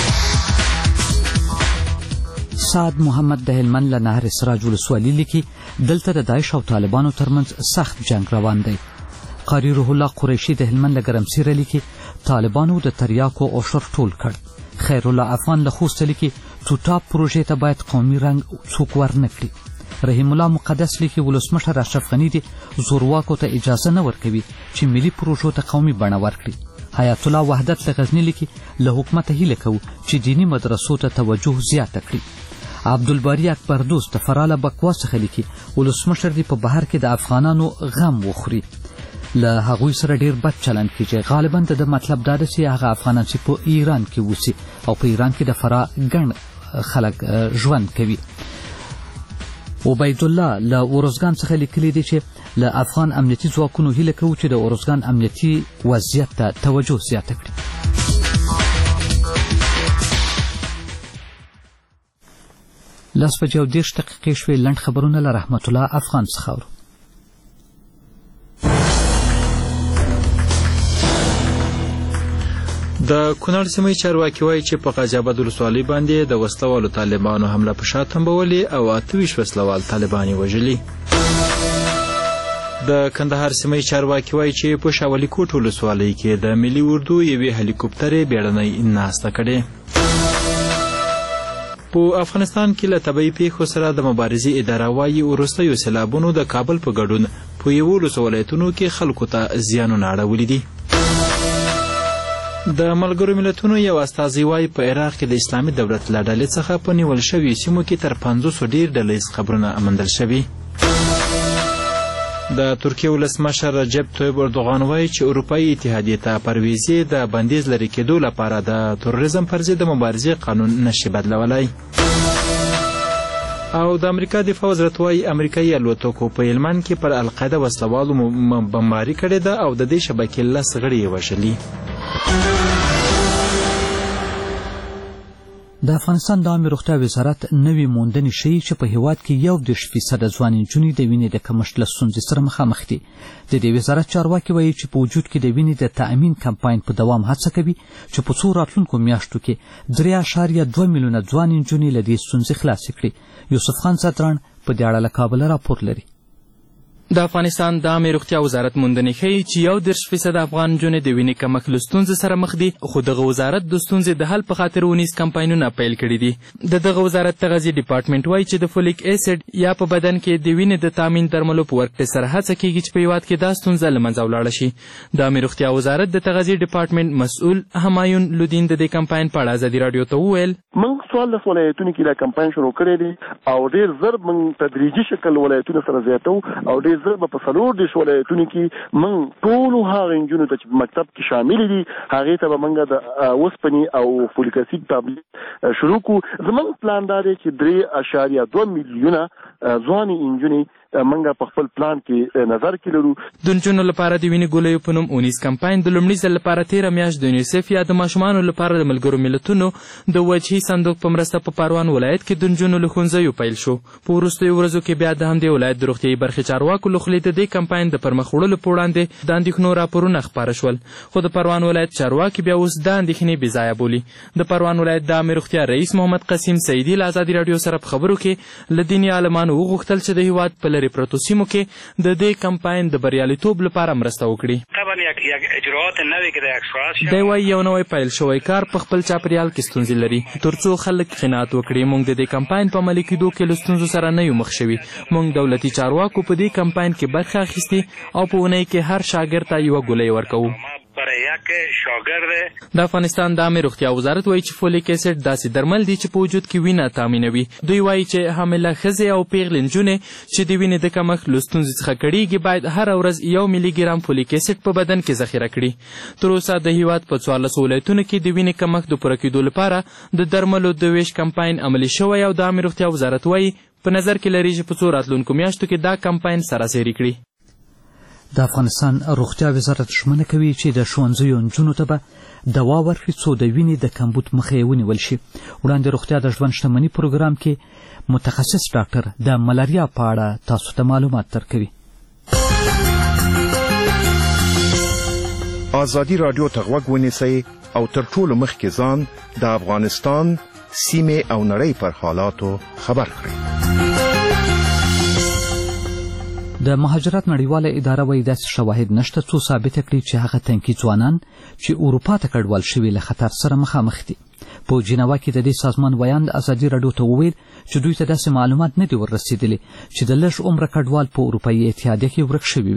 سعد محمد د هلمند له نهر سراج ولسوالۍ لیکي دلته د داعش او طالبانو ترمنځ سخت جنگ روان دی. قاری روح الله قریشي د هلمند له ګرمسیره لیکي طالبانو د تریاکو عشر ټول کړ. خیر الله افغان له خوست لیکي توتاب پروژې ته باید قومي رنګ څوک ورنکړي. رحیم الله مقدس لیکي ولسمشر اشرف غني دي زورواکو ته اجازه نه ورکوي چې ملي پروژو ته قومي بڼه ورکړي. حیات الله وحدت له غزني لیکي له حکومته هیله کوو چې دینی مدرسو ته توجه زیاته کړي. عبدالباری اکبر دوست د فراه له بکوا څخه لیکي ولسمشر دې په بهر کې د افغانانو غم وخوري. له هغوی سره ډیر بد چلند کوي چې غالبا د مطلب دا ده چې هغه افغانان چې په ایران کې اوسي او په ایران کې د فراه ګڼ خلک ژوند کوي. عبید الله له اورزګان څخه لیکلي دي چې له افغان امنیتي ځواکونو هیله کوو چې د اورزګان امنیتي وضعیت ته توجه زیاته کړي. لس بجې او 10 دقیقې شوې. لنډ خبرونه له رحمت الله افغان څخه اورو. د کونړ سیمې چارواکي وایي چې په غازي آباد ولسوالۍ باندې د وسلوالو طالبانو حمله په شا تنبولې او 28 وسلوال طالبان یې وژلي. د کندهار سیمې چارواکي وایي چې په شاولي کوټ ولسوالۍ کې د ملي اردو یوې هلیکوپټرې بیړنۍ ناسته کړې. په افغانستان کې له طبیعي پیښو سره د مبارزې اداره وایي وروستیو سیلابونو د کابل په ګډون په 11 ولایتونو کې خلکو ته زیانونه اړولي دي. د ملګرو ملتونو یو استازی وایي په عراق کې د اسلامي دولت له ډلې څخه په نیول شویو سیمو کې تر 500 ډیر ډلهییز قبرونه موندل شوي. د ترکیې ولسمشر رجب طیب اردوغان وایي چې اروپایي اتحادیې ته پرویزې د بندیز لرې کېدو لپاره د تروریزم پر ضد د مبارزې قانون نشي بدلولی. او د امریکا دفاع وزارت وایي امریکایي الوتکو په هلمند کې پر القاعده وسلوالو بمباري کړې ده او د دې شبکې 10 غړي یې وژلي. د افغانستان د عامه روغتیا وزارت نوې موندنې ښیي چې په هیواد کې 1% ځوان نجونې د وینې د کمښت له ستونزې سره مخامخ دي. د دې وزارت چارواکي وایي چې په وجود کې د وینې د تأمین کمپاین په دوام هڅه کوي چې په څو راتلونکو میاشتو کې 3.2 میلیونه ځوان نجونې له دې ستونزې خلاصې کړي. یوسف خان صدران په دې اړه له کابل راپور لري. د افغانستان د عامه روغتیا وزارت موندنې ښیي چې 1% افغان نجونې د وینې کمښت له ستونزې سره مخ دي، خو دغه وزارت د ستونزې د حل په خاطر 19 کمپاینونه پیل کړي دي. د دغه وزارت تغذیې ډپارټمنټ وایي چې د فولیک اسید یا په بدن کې د وینې د تامین درملو په ورکړې سره هڅه کیږي چې په هیواد کې دا ستونزه له منځه ولاړه شي. د عامه روغتیا وزارت د تغذیې ډپارټمنټ مسؤل همایون لودین د دې کمپاین په اړه ازادي راډیو ته وویل موږ څوارلس ولایتونو کې دا کمپاین شروع کړی دی او ډېر زر موږ تدریجي شکل ولایتونو سره زیاتو او ډېر زر به په 4 ولایتونو کې موږ ټولو هغه نجونو ته چې مکتب کې شامل دي هغې ته به موږ د اوسپنې او فولیک اسید تابلیت شروع کړو. زموږ پلان دا دی چې 3.2 میلیونه ځوانې نجونې موږ په خپل پلان کې نظر کې لرو. د نجونو لپاره د وینې ګولیو په نوم 19 کمپاین د لومړي ځل لپاره 13 میاشت د یونیسف یا د ماشومانو لپاره د ملګرو ملتونو د وجهي صندوق په مرسته په پروان ولایت کې د نجونو له ښوونځیو پیل شو. په وروستیو ورځو کې بیا د همدې ولایت د روغتیایي برخې چارواکو له خولې د دې کمپاین د پرمخ وړلو په وړاندې د اندېښنو راپورونه خپاره شول، خو د پروان ولایت چارواکي بیا اوس دا اندېښنې بې ځایه بولي. د پروان ولایت د عامه روغتیا رئیس محمد قسیم سعیدي له ازادي راډیو سره په خبرو کې له دیني عالمانو وغوښتل چې د هیواد په لرې پرتو سیمو کې د دې کمپاین د بریالیتوب لپاره مرسته وکړي. دی وایي یو نوی پیل شوی کار په خپل چاپریال کې ستونزې لري. تر څو خلک قناعت وکړي موږ د دې کمپاین په عملي کېدو کې له ستونزو سره نه یو مخ شوي. موږ دولتي چارواکو په دې کمپاین کې برخه اخیستې او په اونۍ کې هر شاګرد ته یوه ګولۍ ورکوو. د افغانستان د عامه روغتیا وزارت وایي چې فولیک اسید داسې درمل دي چې په وجود کې وینه تامینوي. دوی وایي چې حامله ښځې او پیغلې نجونې چې د وینې د کمښت له ستونزې څخه کړېږي باید هره ورځ 1 ملي ګرام فولیک اسید په بدن کې ذخیره کړي. تر اوسه د هیواد په 14 ولایتونو کې د وینې کمښت د پوره کېدو لپاره د درملو د ویش کمپاین عملي شوی او د عامه روغتیا وزارت وایي په نظر کې لري چې په څو راتلونکو میاشتو کې دا کمپاین سراسري کړي. د افغانستان روغتیا وزارت ژمنه کوي چې د ښوونځیو نجونو ته به دوا ورکړي څو د وینې د کمبود مخه یې ونیول شي. وړاندې روغتیا د ژوند شتمني پروګرام کې متخصص ډاکټر د ملاریا په اړه تاسو ته معلومات درکوي. ازادي راډیو ته غوږ ونیسئ او تر ټولو مخکې ځان د افغانستان سیمې او نړۍ پر حالاتو خبر کړئ. د مهاجرت نړیواله اداره وایي داسې شواهد نشته څو ثابته کړي چې هغه تنکي ځوانان چې اروپا ته کډوال شوي له خطر سره مخامخ دي. په جنیوا کې د دې سازمان ویاند ازادي راډیو ته وویل چې دوی ته داسې معلومات نه دي وررسېدلي چې د لږ عمره کډوال په اروپایي اتحادیه کې ورک شوي وي.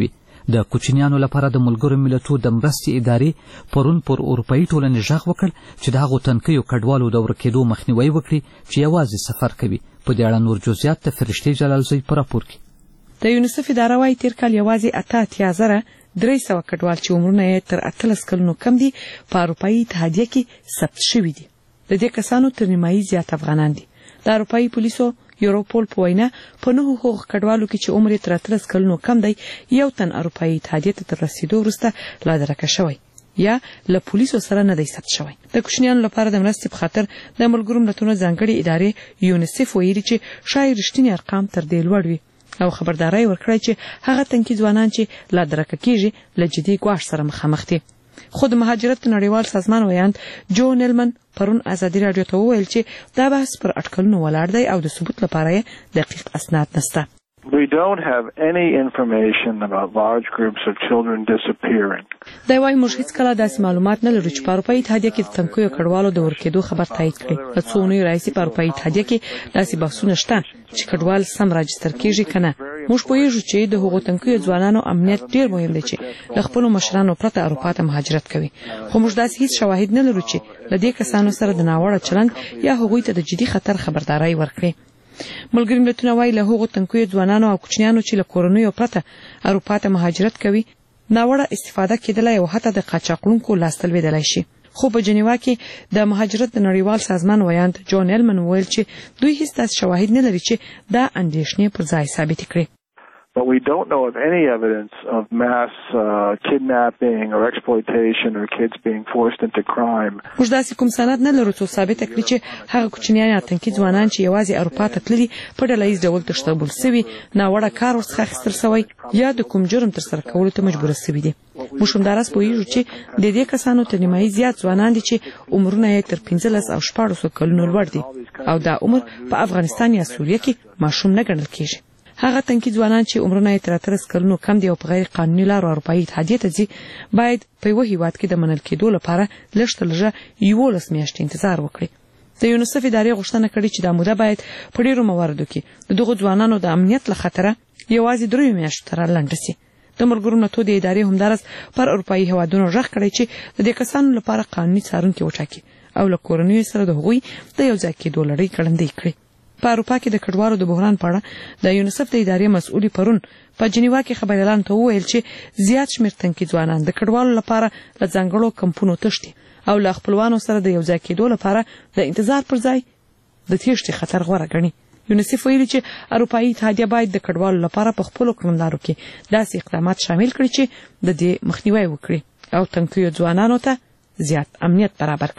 د کوچنیانو لپاره د ملګرو ملتونو د مرستې ادارې پرون پر اروپایي ټولنې غږ وکړ چې د هغو تنکیو کډوالو د ورکېدو مخنیوی وکړي چې یوازې سفر کوي. په دې اړه نور جزئیات د فرشتې جلالزی په راپور کې. د یونیسف اداره وايي تیر کال یوازې 88,300 کډوال چې عمرونه یې تر 18 کلونو کم دي په اروپایي اتحادیه کې ثبت شوي دي. د دې کسانو تر نیمایي زیات افغانان دي. د اروپایي پولیسو یوروپول په وینا په 9 هغو کډوالو کې چې عمر یې تر 18 کلونو کم دی یو تن اروپایي اتحادیه ته تر رسیدو وروسته لا درکه شوی یا له پولیسو سره نه دی ثبت شوی. د کوچنیانو لپاره د مرستې په خاطر د ملګرو ملتونو ځانګړې ادارې یونیسف ویلي چې شاید رښتینی ارقام تر دې لوړ وي او خبرداري ورکړی چې هغه تنکي ځوانان چې لا درکه کیږي له جدي ګواښ سره مخامخ دي. خود مهاجرت نړیوال سازمان ویاند جو نیلمن پرون ازادي رادیو ته وویل چې دا بحث پر اټکلونو ولاړ دی او د ثبوت لپاره دقیق اسناد نشته. We don't have any information about large groups of children disappearing. دا وايي موږ هیڅ کله داسې معلومات نه لرو چې په اروپایي اتحادیه کې د تنکیو کډوالو د ورکېدو خبر تایید کړي. له څو اونیو راهیسې په اروپایي اتحادیه کې داسې بحثونه شته چې کډوال سم راجستر کیږي که نه. موږ پوهیږو چې د هغو تنکیو ځوانانو امنیت ډیر مهم دی چې له خپلو مشرانو پرته اروپا ته مهاجرت کوي، خو موږ داسې هیڅ شواهد نه لرو چې له دې کسانو سره د ناوړه چلند یا هغوی ته د جدي خطر خبرداري ورکړي. ملګري ملتونه وايي له هغو تنکیو ځوانانو او کوچنیانو چې له کورنیو پرته اروپا ته مهاجرت کوي ناوړه استفاده کېدلی او حتی د قاچاقونکو لاسته لوېدلی شي. خو په جنیوا کې د مهاجرت د نړیوال سازمان ویاند جون ایلمن ویل چې دوی هیڅ داسې شواهد نه لري چې دا اندېښنې پر ځای ثابتې کړي. But we don't know of any evidence of mass kidnapping or exploitation or kids being forced into crime. موږ داسې کوم سند نه لرو چې ثابت کړي چې هغه کوچنیان یا تنکي ځوانان چې یوازې اروپا ته تللي په ډله ییز ډول تښتول سوي، ناوړه کار ورڅخه اخیستل سوی یا د کوم جرم ترسره کولو ته مجبوره سوي دي. موږ همداراز پوهیږو چې د دې کسانو تر نیمایي زیات ځوانان دي چې عمرونه یې تر 15 او 14 کلونو لوړ دي او دا عمر په افغانستان یا سوریه کې ماشوم نه ګڼل کیږي. هغه تنکي ځوانان چې عمرونه یې تر 18 کلونو کم دي او په غیر قانوني لارو اروپایي اتحادیې ته ځي باید په یوه هیواد کې د منل کېدو لپاره لږ تر لږه 11 میاشتې انتظار وکړي. د یونیسف ادارې غوښتنه کړې چې دا موده باید په ډیرو مواردو کې د دغو ځوانانو د امنیت له خطره یوازې 3 میاشتو ته رالنډه سي. د ملګرو ملتونو د ادارې همداراز پر اروپایي هیوادونو غږ کړی چې د دې کسانو لپاره قانوني څارونکي وټاکي او له کورنیو سره د هغوی د یو ځای کېدو لړۍ ګړندۍ کړي. په اروپا کې د کډوالو د بحران په اړه د یونیسف د ادارې مسؤلي پرون په جنیوا کې خبريالانو ته وویل چې زیات شمېر تنکي ځوانان د کډوالو لپاره له ځانګړو کمپونو تښتي او له خپلوانو سره د یو ځای کېدو لپاره د انتظار پر ځای د تېښتې خطر غوره ګڼي. یونیسف ویلي چې اروپایي اتحادیه باید د کډوالو لپاره په خپلو کړنلارو کې داسې اقدامات شامل کړي چې د دې مخنیوی وکړي او تنکیو ځوانانو ته زیات امنیت برابر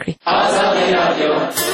کړي.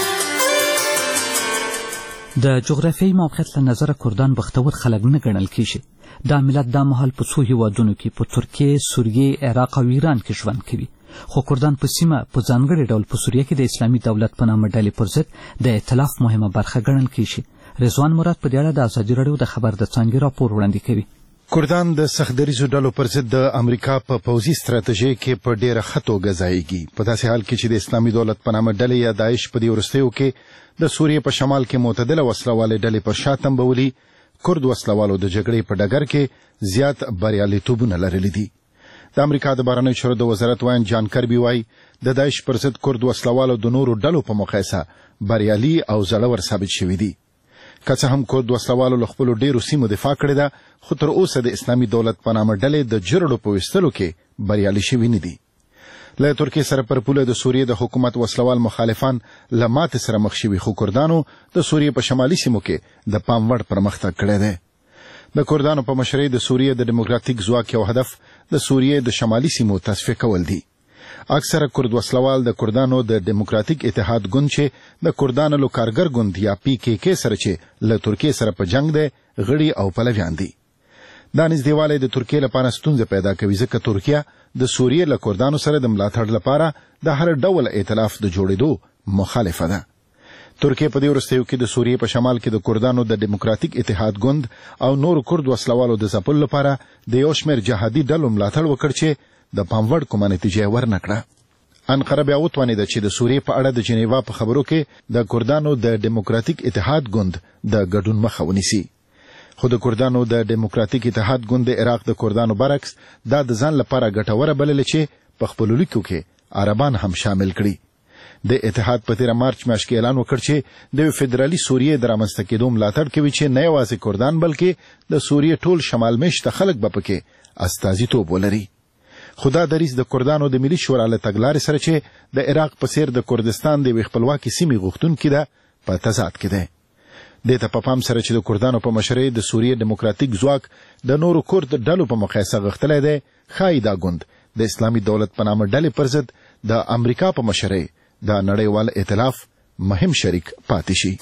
د جغرافیایي موقعیت له نظره کردان بختور خلک نه ګڼل کیږي. دا ملت دا مهال په څو هیوادونو کې په ترکیه، سوریه، عراق او ایران کې ژوند کوي، خو کردان په سیمه په ځانګړي ډول په سوریه کې د اسلامي دولت په نامه ډلې پر ضد د ائتلاف مهمه برخه ګڼل کیږي. رضوان مراد په دې اړه د ازادي راډیو د خبر د څانګې راپور وړاندې کوي. کردان د سختدریزو ډلو پر ضد د امریکا په پوځي ستراتیژۍ کې په ډیره ښه توګه ځایږي، په داسې حال کې چې د اسلامي دولت په نامه ډلې یا داعش په دې وروستیو کې د سوریې په شمال کې معتدله وسلوالې ډلې په شا تنبولي، کرد وسلوالو د جګړې په ډګر کې زیات بریالیتوبونه لرلي دي. د امریکا د بهرنیو چارو د وزارت وایي جان کربي وایي د داعش پر ضد کرد وسلوالو د نورو ډلو په مقایسه بریالي او زړور ثابت شوي دي. که څه هم کرد وسلوالو له خپلو ډیرو سیمو دفاع کړې ده، خو تر اوسه د اسلامي دولت په نامه ډلې د جرړو په ویستلو کې بریالي شوي نه دي. له ترکیې سره پر پوله د سوریې د حکومت وسلوال مخالفان له ماتې سره مخ شوي، خو کردانو د سوریې په شمالي سیمو کې د پام وړ پرمختګ کړی دی. د کردانو په مشرۍ د سوریې د ډیموکراتیک ځواک یو هدف د سوریې د شمالي سیمو تصفیه کول دي. اکثره کرد وسلوال د کردانو د ډیموکراتیک اتحاد ګوند چې د کردانو لو کارګر ګوند یا PKK سره چې له ترکیې سره په جنگ دی غړي او پلویان دي. دا نږدېوالی د ترکیې لپاره ستونزه پیدا کوي ځکه ترکیه د سوریې له کردانو سره د ملاتړ لپاره د هر ډول ائتلاف د جوړېدو مخالفه ده. ترکیه په دې وروستیو کې د سوریې په شمال کې د کردانو د ډیموکراتیک اتحاد ګوند او نورو کرد وسلوالو د ځپلو لپاره د یو شمېر جهادي ډلو ملاتړ وکړ چې د پام وړ کومه نتیجه ورنه کړه. انقره بیا وتوانېده چې د سوریې په اړه د جنیوا په خبرو کې د کردانو د ډیموکراتیک اتحاد ګوند د ګډون مخه ونیسي. خو د کردانو د ډیموکراتیک اتحاد ګوند د عراق د کردانو برعکس دا د ځان لپاره ګټوره بلله چې په خپلو لیکو کې عربان هم شامل کړي د اتحاد په 13 مارچ میاشت کې اعلان وکړ چې د فدرالي سوریې د رامنځته کېدو ملاتړ کوي چې نه یوازې کردان بلکې د سوریې ټول شمال مشته خلک به پکې استازیتوب ولري. خدا دریز د کردانو د ملي شورا له تګلارې سره چې د عراق په څیر د کردستان د خپلواکي سیمې غوښتونکي ده په تضاد کې ده. د ته په پام سره چې د کردانو په مشرۍ د سوریې ډیموکراتیک ځواک د نورو کورد ډلو په مقایسه غښتلی دی، ښایي دا ګوند د اسلامي دولت په نامه ډلې پر ضد د امریکا په مشرۍ د نړیوال ائتلاف مهم شریک پاتې شي.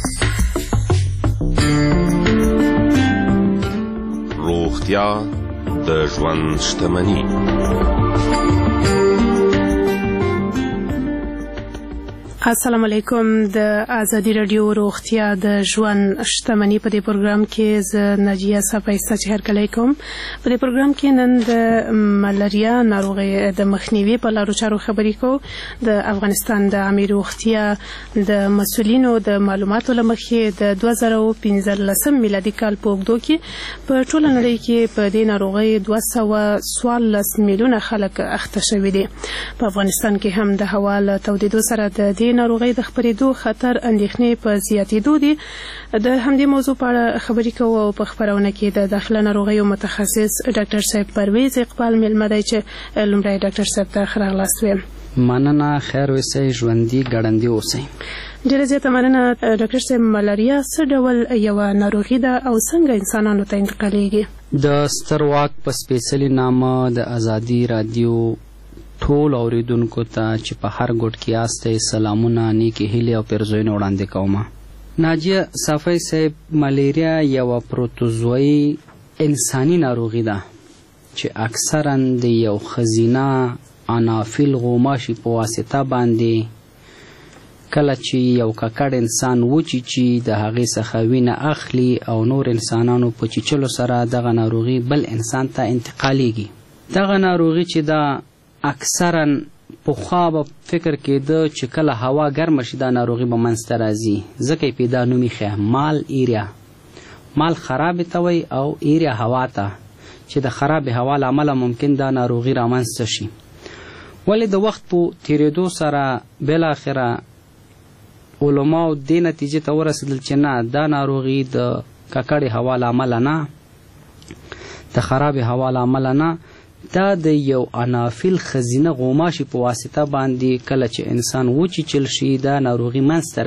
روغتیا د ژوند شتمني. السلام علیکم. د ازادي رادیو روغتیا د ژوند شتمني په دې پروګرام کې زه ناجیه صفایسته چې هرکلی کوم. په دې پروګرام کې نن د ملاریا ناروغۍ د مخنیوي په لارو چارو خبرې کوو. د افغانستان د عامه روغتیا د مسؤلینو د معلوماتو له مخې د 2015 میلادي کال په اوږدو کې په ټوله نړۍ کې په دې ناروغۍ 214 میلیونه خلک اخته شوي دي. په افغانستان کې هم د هوا له تودېدو سره د دې ناروغۍ د خپرېدو خطر اندېښنې په زیاتېدو دي. د همدې موضوع په اړه خبرې کوو او په خپرونه کې د داخله ناروغیو متخصص ډاکټر صاحب پرویز اقبال میلمه دی چې لومړی ډاکټر صاحب ته ښه راغلاست وایم. مننه، خیر اوسئ، ژوندي ګړندي اوسئ. ډېره زیاته مننه ډاکټر صاحب. ملاریا څه ډول یوه ناروغي ده او څنګه انسانانو ته انتقالیږي؟ د ستر واک په سپېڅلي نامه د ازادي رادیو ټول اوریدونکو ته چې په هر ګوټ کې یاستئ سلامونه، نیکې هیلې او پیرزوینه وړاندې کوم. ناجیه صافی صاحب، ملیریا یوه پروتوزوایي انساني ناروغي ده چې اکثرا د یو ښځینه انافیل غوماشي په واسطه باندې کله چې یو ککړ انسان وچیچي د هغې څخه وینه اخلي او نور انسانانو په چیچلو سره دغه ناروغي بل انسان ته انتقالیږي. دغه ناروغي چې دا اکثرا پخوا به فکر کېده چې کله هوا ګرمه شي دا ناروغي به منځته راځي، ځکه یې پیدا نوم ایښی مال ایریا. مال خرابې ته وایي او ایریا هوا ته، چې د خرابې هوا له امله ممکن دا ناروغي رامنځته شي. ولې د وخت په تېرېدو سره بالاخره علماو دې نتیجې ته ورسېدل چې نه، دا ناروغي د ککړې هوا له امله نه، د خرابې هوا له امله نه، دا د یو انافیل ښځینه غوماشي په واسطه باندې کله چې انسان وچیچل شي دا ناروغي منځته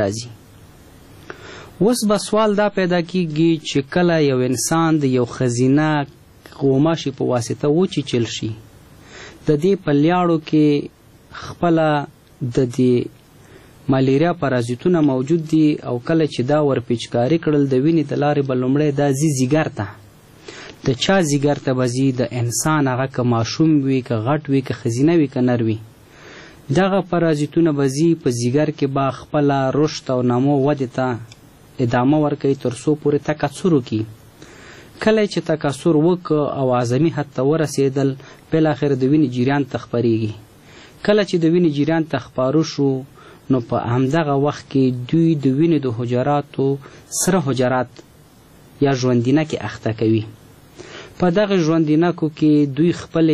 راځي. اوس به سوال دا پیدا کیږي چې کله یو انسان د یو ښځینه غوماشي په واسطه وچیچل شي، د دې په لیاړو کې خپله د دې ملیریا پرازیتونه موجود دي او کله چې دا ورپیچکاري کړل د وینې د لارې به لومړی دا ځي ځیګر ته. د چا ځیګر ته به ځي؟ د انسان، هغه که ماشوم وي، که غټ وي، که ښځینه وي، که نر وي. دغه پرازیتونه به ځي په ځیګر کې به خپله رشد او نمو ودې ته ادامه ورکوي تر څو پورې تکثر وکړي. کله چې تکثر وکړه او اعظمي حد ته ورسېدل، بالاخره د وینې جریان ته خپرېږي. کله چې د وینې جریان ته خپاره شو نو په همدغه وخت کې دوی د وینې د حجراتو سره حجرات یا ژوندینکې اخته کوي. په دغه ژوندینکو کې دوی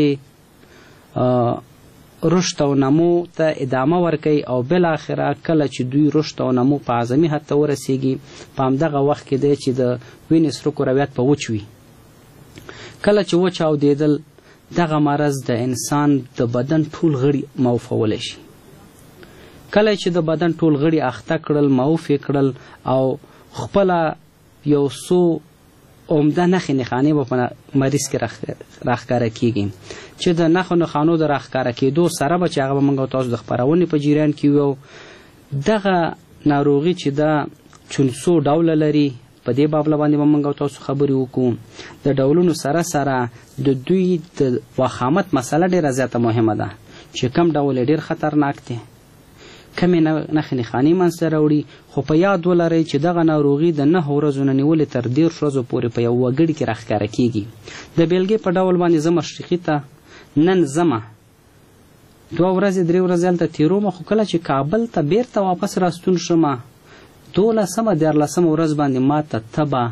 خپلې رشد او نمو ته ادامه ورکوي او بالاخره کله چې دوی رشد او نمو په اعظمي حد ته ورسیږي، په همدغه وخت کې دی چې د وینې سره کرویات په وچ وي. کله چې وچ چاودېدل، دغه مرض د انسان د بدن ټول غړي موفولی شي. کله چې د بدن ټول غړي اخته کړل، موف یې کړل او خپله یو څو عمده نښې نښانې به په مریض کې راښکاره کېږي، چې د نښو نښانو د راښکاره کېدو سره به چې هغه به موږ او تاسو د خپرونې په جریان کې وو. دغه ناروغي چې دا چونسو ډوله لري، په دې بابله باندې به موږ او تاسو خبرې وکړو. د ډولونو سره سره د دوی د وخامت مسله ډېره زیاته مهمه ده چې کم ډول یې ډېر خطرناک دی، کمې نښې نښانې منځته راوړي. خو په یاد ولرئ چې دغه ناروغي د 9 ورځو نه نیولې تر 13 ورځو پورې په یو وګړي کې راښکاره کېږي. د بیلګې په ډول باندې زه مشرقي ته نن ځمه، 2 ورځې 3 ورځې هلته تېرومه، خو کله چې کابل ته بیرته واپس راستون شمه 12 14 ورځ باندې ما ته تبه،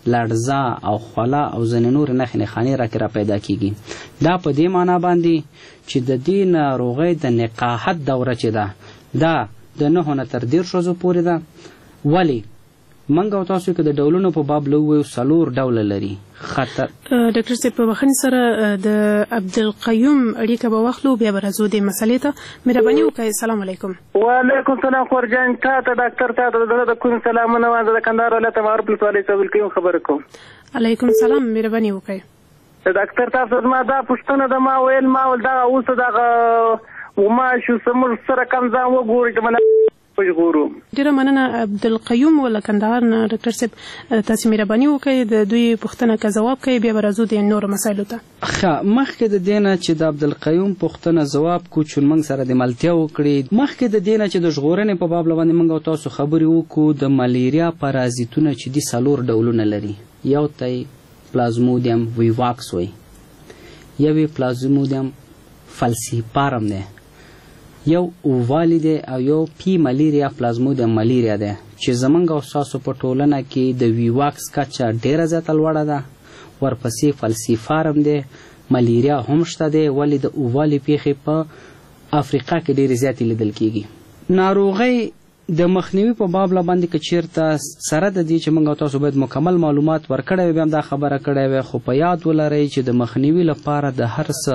لړزه او خوله او ځینې نورې نښې نښانې راکې را پیدا کیږي. دا په دې معنا باندې چې د دې ناروغۍ د نقاحت دوره چې ده دا د 9 نه تر 10 ورځو پورې ده. ولې منګ او تاسو کې د ډولونو په باب لوي 4 ډول لري خطر. ډاکټر صاحب په وخت سره د عبدالقیوم اړیکه به واخلو بیا به راځو د مسلې ته. مهرباني وکړئ. السلام علیکم. وعلیکم السلام خورجان ته ډاکټر ته د کوم سلامونه واده د کندهار ولایت معروف ولسوالۍ عبدالقیوم خبره کوم. علیکم السلام. مهرباني وکړئ. ډاکټر تاسو ما دا پوښتنه د ما ویل ما ول دا اوس دا وما شو سمر سره کم ځان وګورئ چې من ډیره مننه عبدالقیوم ولا کندهار نه. ډاکټر صاحب تاسو مهرباني وکړئ د دوی پوښتنه کا جواب کوي بیا راځو د نور مسایلو ته. مخکې د دینه چې د عبدالقیوم پوښتنه جواب کو چې موږ سره د ملتیا وکړي مخکې د دینه چې د ژغورنې په باب باندې موږ تاسو خبرې وکړو د ملیریا پارازیتونه چې د 4 ډولونه لري. یو ته پلازمودیم ویواکس وي، یو پلازمودیم فالسیپارم ده، یو اووالی دی او یو پی ملیریا پلازمودیم ملیریا دی چې زمونږ او تاسو په ټولنه کې د ویواکس کچه ډیره زیاته لوړه ده. ورپسې فلسیفارم دی، ملیریا هم شته دی ولې د اووالی پیښې په افریقا کې ډیرې زیاتې لیدل کیږي. ناروغۍ د مخنیوي په باب باندې که چیرته سره د دې چې موږ تاسو باید مکمل معلومات ورکړی وي هم دا خبره کړی وي خو په یاد ولرئ چې د مخنیوي لپاره د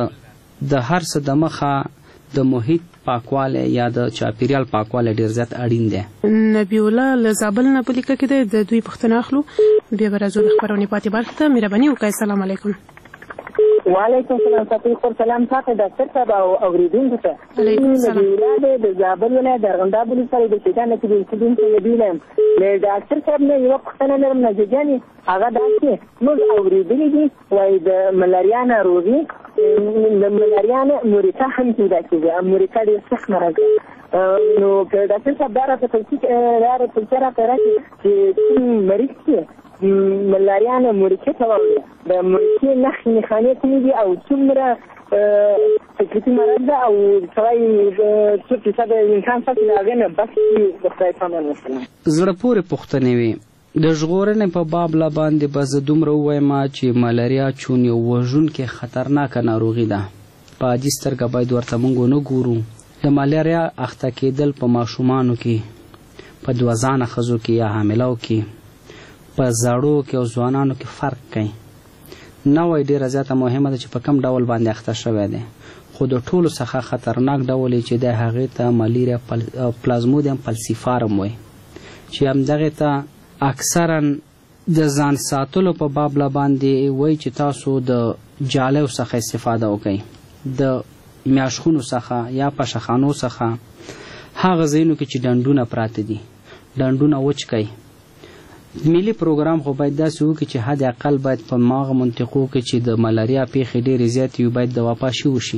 هر څه د مخه د محیط پاکواله یا د چاپیریال پاکواله ډیر زیات اړین دی. نبی الله له زابل نه په لیکه کې د دوی پوښتنه اخلو بیا به راځو د خبرونې پاتې برخه ته. مهرباني وکړئ. السلام علیکم. وعلیکم السلام. تاسو سلام تاسو ډاکټر صاحب او اوریدونکو ته. علیکم السلام. د زابل ولایت د ارغنداب ولسوالۍ د سیدانه کې د اوسیدونکو نبیلم له ډاکټر صاحب نه یو پوښتنه لرم نه جاني هغه دا چې موږ اوریدلې دي وایي د ملاریا ناروغي د ملاریا مورچه هم پیدا کېږي. مورچه ډېر سخت مرض دی. نو که ډاکټر صاحب دا راته تفصیل راکړي چې کوم مریض چې ملاریا مورچه ته واوړي د مورچې نښې نښانې کومې دي او څومره تکلیفي مرض ده او سړی څو فیصده انسان ساتي د هغې نه بس د خدای په امان وسلام. زړه پورې پوښتنې وي. د ژغورنې په باب باندې به زه دومره ووایم چې ملاریا چون یو وژونکې خطرناکه ناروغي ده. په عادي سترګه باید ورته موږ ونه ګورو. د ملاریا اخته کېدل په ماشومانو کې، په دوزانه ښځو کې یا حاملو کې، په زړو کې او ځوانانو کې فرق کوي. نوی ډېره زیاته مهمه ده چې په کوم ډول باندې اخته شوی دی خو د ټولو څخه خطرناک ډول چې د هغې ته ملیریا پلازمودیم فالسیفارم وایي چې همدغې ته اکثرا د ځان ساتلو په باب باندې وایي چې تاسو د جالیو څخه استفاده وکړئ، د میاشخونو څخه یا پشخانو څخه هغه ځایونو کې چې ډنډونه پراته دي ډنډونه وچ کړئ. ملي پروګرام خو باید داسې وکړي چې حد اقل باید په هغه منطقو کې چې د ملاریا پیښې ډېرې زیاتې وي باید دواپاشي وشي.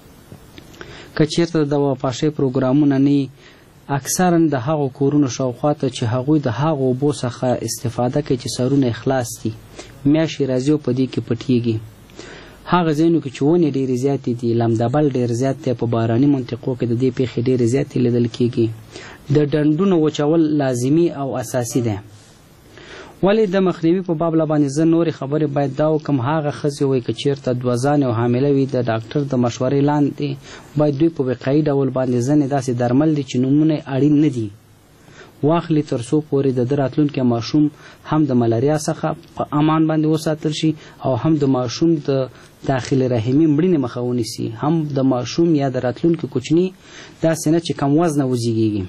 که چېرته د دواپاشۍ پروګرامونه نه اکثرا د هغو کورونو شاوخوا ته چې هغوی د هغو اوبو څخه استفاده کوي چې سرونه یې خلاص دي میاشتې راځي او په دې کې پټیږي. هغه ځایونو کې چې ونې ډېرې زیاتې دي لمدبل ډېر زیات دی په باراني منطقو کې د دې پیښې ډېرې زیاتې لیدل کېږي. د ډنډونو وچول لازمي او اساسي دی. ولې د مخنیوي په باب باندې زه نورې خبرې باید دا وکړم هغه ښځې وایي که چېرته دوزانې او حامله وي د ډاکټر د مشورې لاندې باید دوی په وقایي ډول باندې ځینې داسې درمل دي چې نومونه یې اړین نه دي واخلي تر څو پورې د ده راتلونکی ماشوم هم د ملاریا څخه په امان باندې وساتل شي او هم د ماشوم د داخل رحمي مړینې مخه ونیسي هم د ماشوم یا د راتلونکي کوچني داسې نه چې کم وزنه وزیږېږي.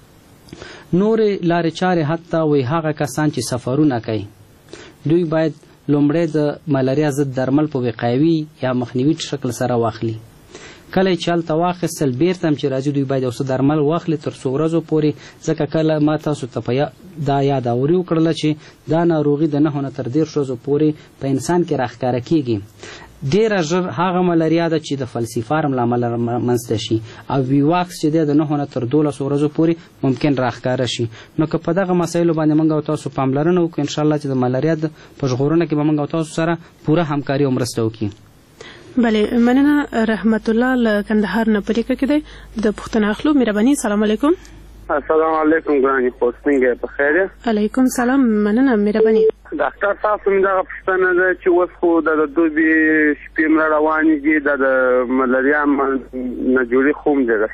نورې لارې چارې حتی وایي هغه کسان چې سفرونه کوي دوی باید لومړی د ملاریا ضد درمل په وقایوي یا مخنیوي شکل سره واخلي. کله چې هلته واخیستل بیرته هم چې راځي دوی باید یو څه درمل واخلي تر څو ورځو پورې ځکه کله ما تاسو ته دا یاداوري وکړله چې دا ناروغي د 9 نه تر 10 ورځو پورې په انسان کې راښکاره کیږي. ډیره ژر هغه ملاریا ده چې د فلسیفارم له امله منځته شي او ویواکس چې دی د 9 نه تر 12 ورځو پورې ممکن راښکاره شي. نو که په دغه مسایلو باندې موږ او تاسو پاملرنه وکړو انشاءالله چې د ملاریا په ژغورنه کې به موږ او تاسو سره پوره همکاري او مرسته وکړو. بله مننه. رحمت الله له کندهار نه په لیکه کې دی د پوښتنه اخلو. مهرباني. سلام علیکم. السلام علیکم ګرانې خو څنګه په خیر؟ علیکم سلام. مننه. مهرباني. ډاکټر صاحب هم دغه پوښتنه ده چې اوس خو د دوبي شپې مړه روانې دي د ملاریا نه جوړې خوم دی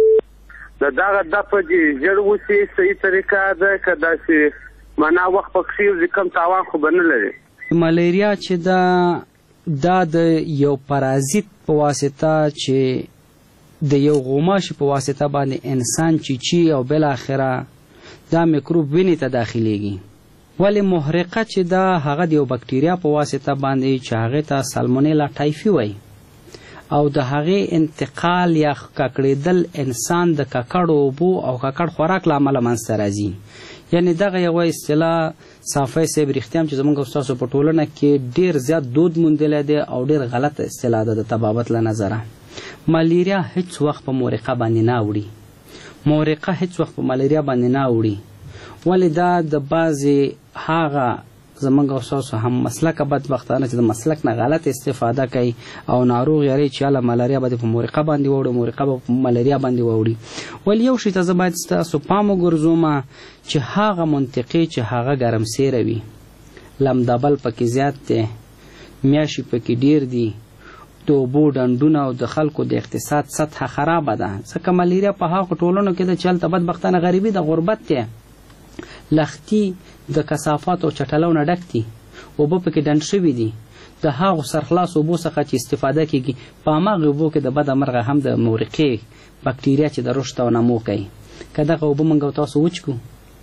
د دغه دفه دي ژر وسي صحیح طریقه ده که داسې معنا وخت په کښې کم تاوان خو به نه لري. ملیریا چې دا د یو پرازیت په واسطه چې د یو غوماشي په واسطه باندې انسان چیچي او بالاخره دا میکروب وینې ته داخلیږي. ولې محرقه چې دا هغه د یو بکټریا په واسطه باندې چې هغې ته سالمونیلا ټایفي وایي او د هغې انتقال یا ککړېدل انسان د ککړو اوبو او ککړ خوراک له امله منځته راځي. یعنې دغه یوه اصطلاح صافی صاحب رښتیا هم چې زموږ ستاسو په ټولنه کې ډېر زیات دود موندلی دی او ډېر غلطه اصطلاح ده د طبابت له نظره. ملیریا هیڅ وخت په مورقه باندې نه اوړي. مورقه هیڅ وخت په ملیریا باندې نه اوړي. ولې دا د بعضې هغه زموږ ستاسو هم مسلکه بدبختانه چې د مسلک نه غلط استفاده کوي او ناروغ یاري چې هله ملاریا به په مورقه باندې واوړي مورقه به په ملاریا باندې واوړي. ولې یو شي ته زه باید ستاسو پام وګرځوم چې هغه منطقې چې هغه ګرمسیره وي لمدبل پکې زیات دی میاشي پکې ډیر دي د اوبو ډنډونه او د خلکو د اقتصاد سطحه خرابه ده ځکه ملیریا په هغو ټولنو کې ده چې هلته بدبختانه غریبي د غربت دی لختي د کثافات او چټلو نه ډک دي اوبه پکې ډنډ شوي دي د هغو سرخلاص اوبو څخه چې استفاده کیږي په هماغې اوبو کې د بده مرغه هم د مورقې بکټریا چې د رشد او نمو کوي که دغه اوبه موږ او تاسو وچکو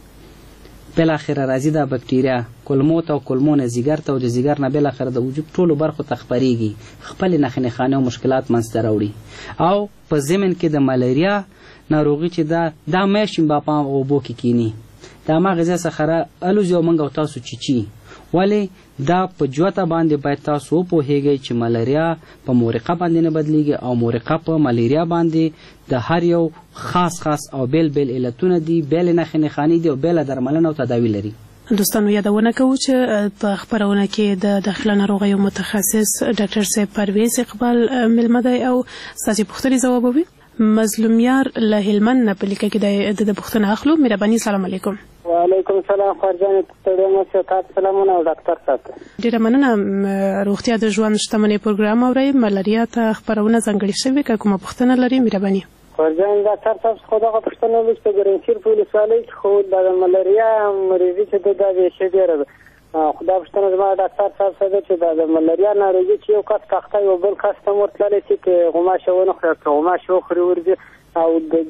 بالاخره راځي دا بکټریا کولمو ته او کولمو نه ځیګر ته او د ځیګر نه بالاخره د وجود ټولو برخو ته خپریږي خپلې نښې نښانې او مشکلات منځته راوړي او په ضمن کې د ملیریا ناروغي چې دا میاشتې به په اوبو کې کینی د هماغې ځای څخه الوزي او موږ او تاسو چیچي ولې دا په جوته باندې باید تاسو وپوهیږئ چې ملیریا په مورقه باندې نه بدلیږي او مورقه په ملیریا باندې د هر یو خاص او بیل علتونه دي بیل نښې نښانې دي او بیله درملنه او تداوی لري. دوستانو یادونه کوو چې په خپرونه کې د داخله ناروغیو متخصص ډاکټر صاحب پرویز اقبال میلمه دی او ستاسې پوښتنې ځوابوي. مظلوم یار له هلمند نه په لیکه کې د پوښتنه اخلو. مهرباني سلام علیکم. وعلیکم السلام خورجانې ستړی مه شئ تاسو سلامونه او ډاکټر صاحب ته ډېره مننه. روغتیا د ژوند شتمنۍ پروګرام اورئ ملاریا ته خپرونه ځانګړې شوې که کومه پوښتنه لرئ مهرباني. خورجان ډاکټر صاحب خو دغه پوښتنه ولیک په ګرنسیر په ولسوالۍ کې خو د ملاریا مریضي چې ده دا ویښه ډېره ده خو دا پوښتنه زما ډاکټر صاحب څه ده چې د ملاریا ناروغي چې یو کس کښته یو بل کس ته هم ورتللی شي که غوماشه ونه خوري که غوماشه وخوري ورځي او د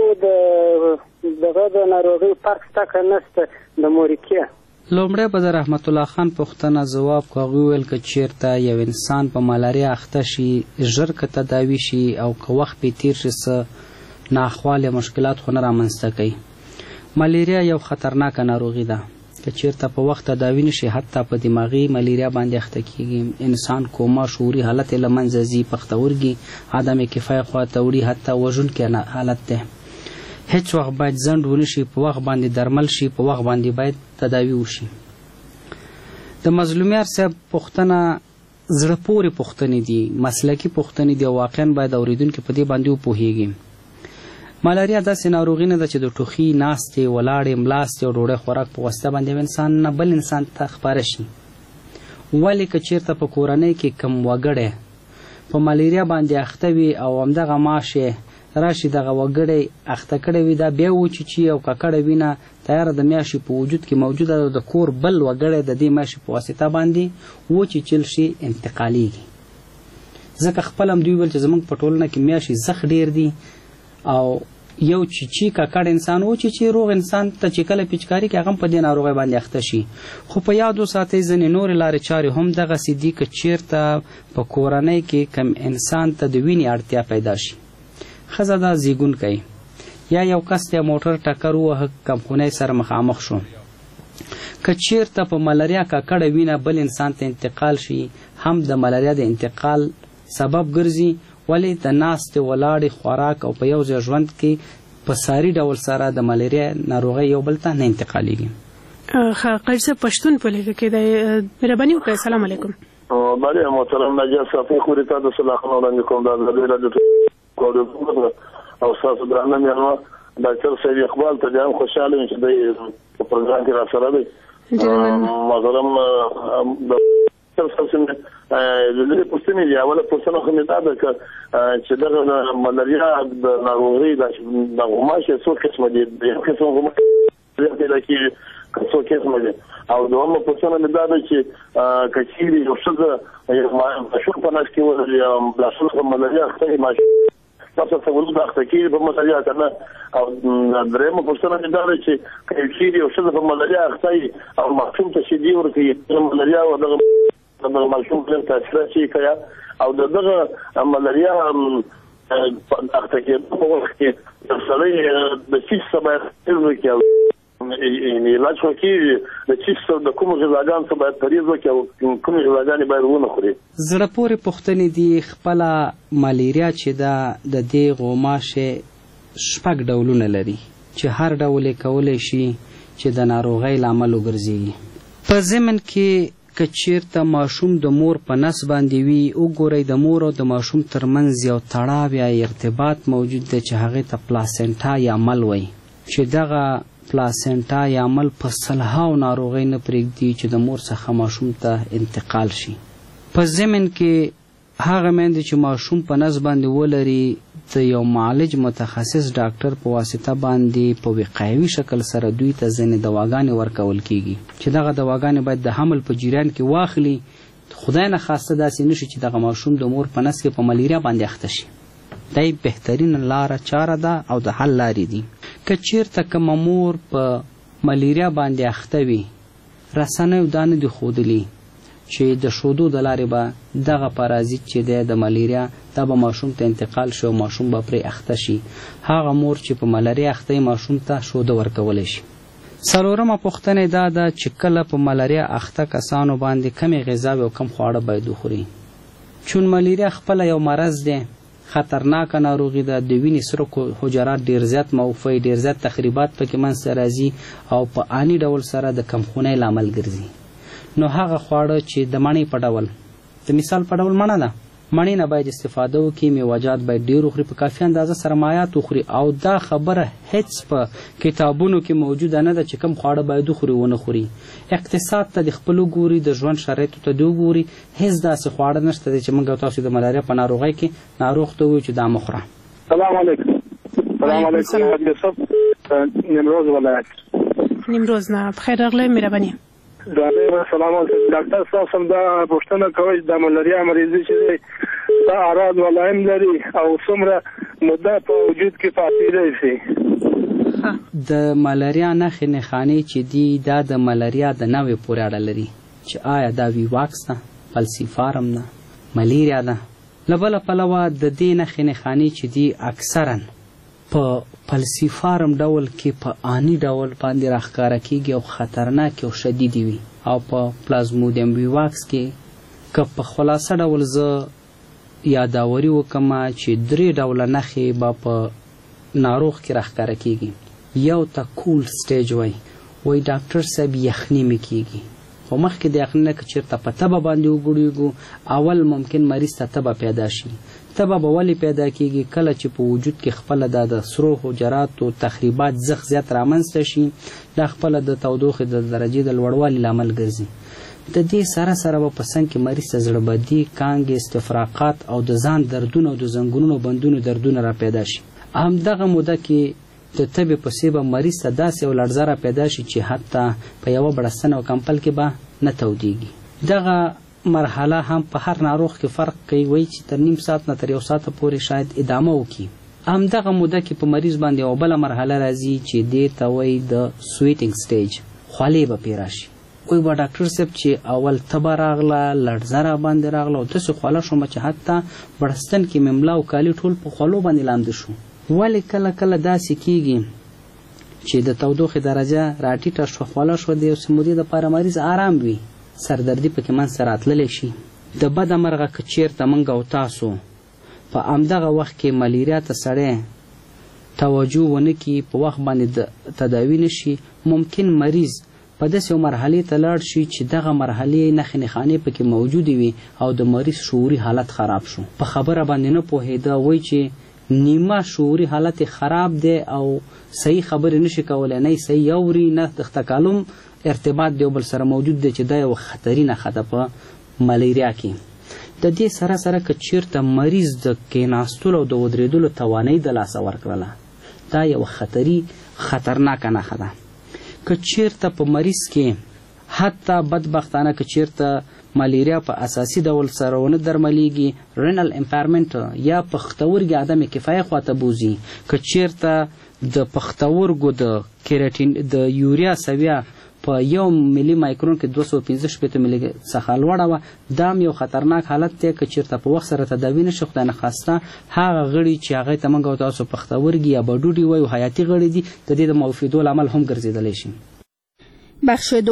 دې دغه د ناروغۍ فرق شته که نشته د مورقې. لومړی به د رحمت الله خان پوښتنه ځواب که هغوی وویل که چېرته یو انسان په ملاریا اخته شي ژر که تداوي شي او که وخت پرې تېر شي څه ناخوال یا مشکلات خو نه رامنځته کوي. ملیریا یو خطرناکه ناروغي ده که چېرته په وخت تداوي نشي حتی په دماغي ملیریا باندې اخته کېږي انسان کوما شعوري حالت یې له منځه ځي پښتورګي عدم کفایه خواته وړي حتی وژونکی حالت دی. هیڅ وخت باید ځنډ ونه شي په وخت باندې درمل شي په وخت باندې باید تداوي وشي. د مظلومیار صاحب پوښتنه زړه پورې پوښتنې دي مسلکي پوښتنې دي او واقعا باید اورېدونکي په دې باندې وپوهیږي. ملاریا داسې ناروغي نه ده چې د ټوخي ناستې ولاړې ملاستې او ډوډۍ خوراک په واسطه باندې انسان نه بل انسان ته خپاره شي. ولې که چېرته په کورنۍ کې کم وګړی په ملیریا باندې اخته وي او همدغه ماشې راشي دغه وګړی اخته کړی وي دا بیا وچیچي او ککړه وینه تیاره د میاشې په وجود کې موجوده ده د کور بل وګړی د دې میاشې په واسطه باندې وچیچل شي انتقالیږي. ځکه خپل هم دوی ویل چې زموږ په ټولنه کې میاشې زخ ډېر دي او یو چیچي ککړ انسان وچیچي روغ انسان ته چې کله پیچکاري کوي هغه هم په دې ناروغۍ باندې اخته شي. خو په یاد وساتئ ځینې نورې لارې چارې هم دغسې دي که چېرته په کورنۍ کې کم انسان ته د وینې اړتیا پیدا شي ښځه دا زیږون کوي یا یو کس ته موټر ټکر ووهه کمخونی سره مخامخ شو که چېرته په ملاریا ککړه وینه بل انسان ته انتقال شي هم د ملاریا د انتقال سبب ګرځي. ولې د ناستې ولاړې خوراک او په یو ځای ژوند کې په ساري ډول سره د ملیریا ناروغۍ یو بل ته نه انتقالیږي. قاضي صاحب پښتون په لیکه کې دی مهرباني وکړئ. السلام علیکم. بله محترم نجیب صافي خوري ته د صلاح وړاندې کوم د او تاسو درنه مېلمه ډاکټر سید اقبال ته ډېر خوشاله یم چې د پروګرام کې راسره دی مثلا د څه د پوښتنې دی اوله پوښتنه خو مې دا ده چې دغه ملاریا د ناروغۍ د غوماشې څو قسمه دي یو قسم غوماشې پیدا کېږي څو قسمه دي او دومره پوښتنه مې دا ده چې که چېرې یو ښځه ماشوم په نس کې ولري لاسونه په ملاریا اخته وي ماشوم تاسو ته ولود اخته کېږي په ملاریا که نه او درېیمه پوښتنه مې دا ده چې که چېرې یو ښځه په ملاریا اخته وي او ماشوم ته شیدې ورکوي ملاریا او دغه ماشوم په تاثیر شي کیا او دغه ملاریا اخته کېدو په وخت کې سړی د چیست باید وکړي علاج وکړي د چیست د کومو غذاګانو څخه باید پرهیز وکړي او کومې غذاګانې باید ونه خوري. زړه پورې پوښتنې دي. خپله ملیریا چې ده د دې غوماشې 6 ډولونه لري چې هر ډول یې کولی شي چې د ناروغۍ لامل وګرځي. په ضمن کې که چیرته ماشوم د مور په نس باندې وي وګورئ د مور او د ماشوم ترمنځ یو تړاو یا ارتباط موجود دی چې هغې ته پلاسنټا یا مل وایي چې دغه پلاسنټا یا مل په سلهاو ناروغۍ نه پرېږدي چې د مور څخه ماشوم ته انتقال شي. په ضمن کې هغه میندې چې ماشوم په نس باندې ولري د یو معالج متخصص ډاکټر په واسطه باندې په وقایوي شکل سره دوی ته ځینې دواګانې ورکول کیږي چې دغه دواګانې باید د حمل په جریان کې واخلي. خدای نه خواسته داسې نشي چې دغه ماشوم د مور په نس کې په ملیریا باندې اخته شي. دا بهترین لاره چاره ده او د حل لارې دي. که چیرته کومه مور په ملیریا باندې اخته وي رسنیو دا نه دي ښودلي چې د شودو د لارې به دغه پارازیت چې دی د ملیریا دا به ماشوم ته انتقال شي او ماشوم به پرې اخته شي. هغه مور چې په ملیریا اخته ماشوم ته شوده ورکولی شي. 4مه پوښتنه دا ده چې کله په ملیریا اخته کسانو باندې کمې غذاوې او کم خواړه باید وخوري. چون ملیریا خپله یو مرض دی، خطرناکه ناروغي ده، د وینې سره حجرات ډېر زیات موفی، ډېر زیات تخریبات پکې منځته راځي او په آني ډول سره د کمخونۍ لامل ګرځي. نو هغه خواړه چې د مڼې په ډول د مثال په ډول مڼه ده، مڼې نه باید استفاده وکړي، میوهجات باید ډېر وخوري، په کافي اندازه سره مایعات وخوري. او دا خبره هیڅ په کتابونو کې موجوده نه ده چې کوم خواړه باید وخوري ونه خوري. اقتصاد ته د خپل وګوري، د ژوند شرایطو ته د وګوري، هیڅ داسې خواړه نشته دی چې موږ تاسو د ملاریا په ناروغۍ کې ناروغ ته ووایو چې دا مه خوره. سلام علیکم. سلام علیکم یوسف، نیمروز ولایت. نیمروز نه بخیر راغلی، مهرباني. سلام علیکم ډاکټر صاحب، سم دا پوښتنه کوي د ملاریا مریضي چې دا اعراض ولایم لري او څومره مدته په وجود کې پاتې شي. د ملاریا نښې نښانې چې دي دا د ملاریا د نوع پورې اړه لري چې آیا دا وی واکس ده، فلسیفارم ده، ملیریا ده. له بله پلوه د دې نښې نښانې چې دي اکثرا په فلسیفارم ډول کې په آني ډول باندې راښکاره کیږي او خطرناک او شدیدې وي، او په پلازمودیم ویواکس کې که په خلاصه ډول زه یاداوري وکړم چې 3 ډوله نښې به په ناروغ کې راښکاره کیږي. یو ته کول سټیج وایي ډاکټر صاحب یخني مې کیږي، خو مخکې د یخني نه که چېرته په تبه باندې وګړېږو اول ممکن مریض ته تبه پیدا شي. تبه به ولې پیدا کیږي؟ کله چې په وجود کې خپله د سرو حجراتو تخریبات زخ زیات رامنځته شي، دا خپله د تودوخې د درجې د لوړوالي لامل ګرځي. د دې سره سره به په څنګ کې مریض ته زړه بدي، کانګې، استفراقات او د ځان دردونه او د زنګونونو بندونو دردونه را پیدا شي. همدغه موده کې د تبې په څېر به مریض ته داسې یو لړزه را پیدا شي چې حتی په یوه بړستن او کمپل کې به نه تودېږي. دغه مرحله هم په هر ناروغ کې فرق کوي، وایي چې تر نیم ساعت نه تر 1 ساعت پورې شاید ادامه وکړي. همدغه موده کې په مریض باندې یوه بله مرحله راځي چې دې ته وایي د سویټینګ سټیج، خولې به پرې راشي. وایي به ډاکټر صاحب چې اول تبه راغله، لړزه را باندې راغله او داسې خوله شومه چې حتی بړستن کې مې ملا او کالي ټول په خولو باندې لامده شو. ولې کله کله داسې کیږي چې د تودوخې درجه راټیټه شوه، خوله شوه، د یو څه مودې دپاره مریض آرام وي، سردردي پکې منځته راتللی شي. د بده مرغه که چېرته موږ او تاسو په همدغه وخت کې ملیریا ته سړی توجه ونه کړي، په وخت باندې تداوي نه شي، ممکن مریض په داسې یو مرحلې ته لاړ شي چې دغه مرحلې نښې نښانې پکې موجودې وي او د مریض شعوري حالت خراب شو، په خبره باندې نه پوهېده، وایي چې نیمه شعوري حالت خراب دی او صحیح خبرې نشي کولی، نه صحیح اوري، نه د تکالم ارتباط دی بل سره موجود دی چې دا یو خطري نښه ده په ملیریا کې. د دې سره سره که چیرته مریض د کېناستلو او د ودرېدلو توانایي د لاسه ورکړله، دا یو خطرناکه نښه ده. که چیرته په مریض کې حتی بدبختانه که چیرته ملیریا په اساسي ډول سره ونه درملیږي، رینل امپیرمنټ یا پښتورګي عدم کفایه خواته بوځي، که چیرته د پښتورګو د کیراتین د یوریا سویه په 1 ملي مایکرون کې 215 ملي څخه لوړه وه، دا یو خطرناک حالت دی. که چیرته په وخت سره تداوي نشي خدای نخواسته، هغه غړي چې هغې ته موږ او تاسو پښتورګي یا بډوډي وایو حیاتي غړي دي، د دې د معافیدو لامل هم ګرځېدلی شي.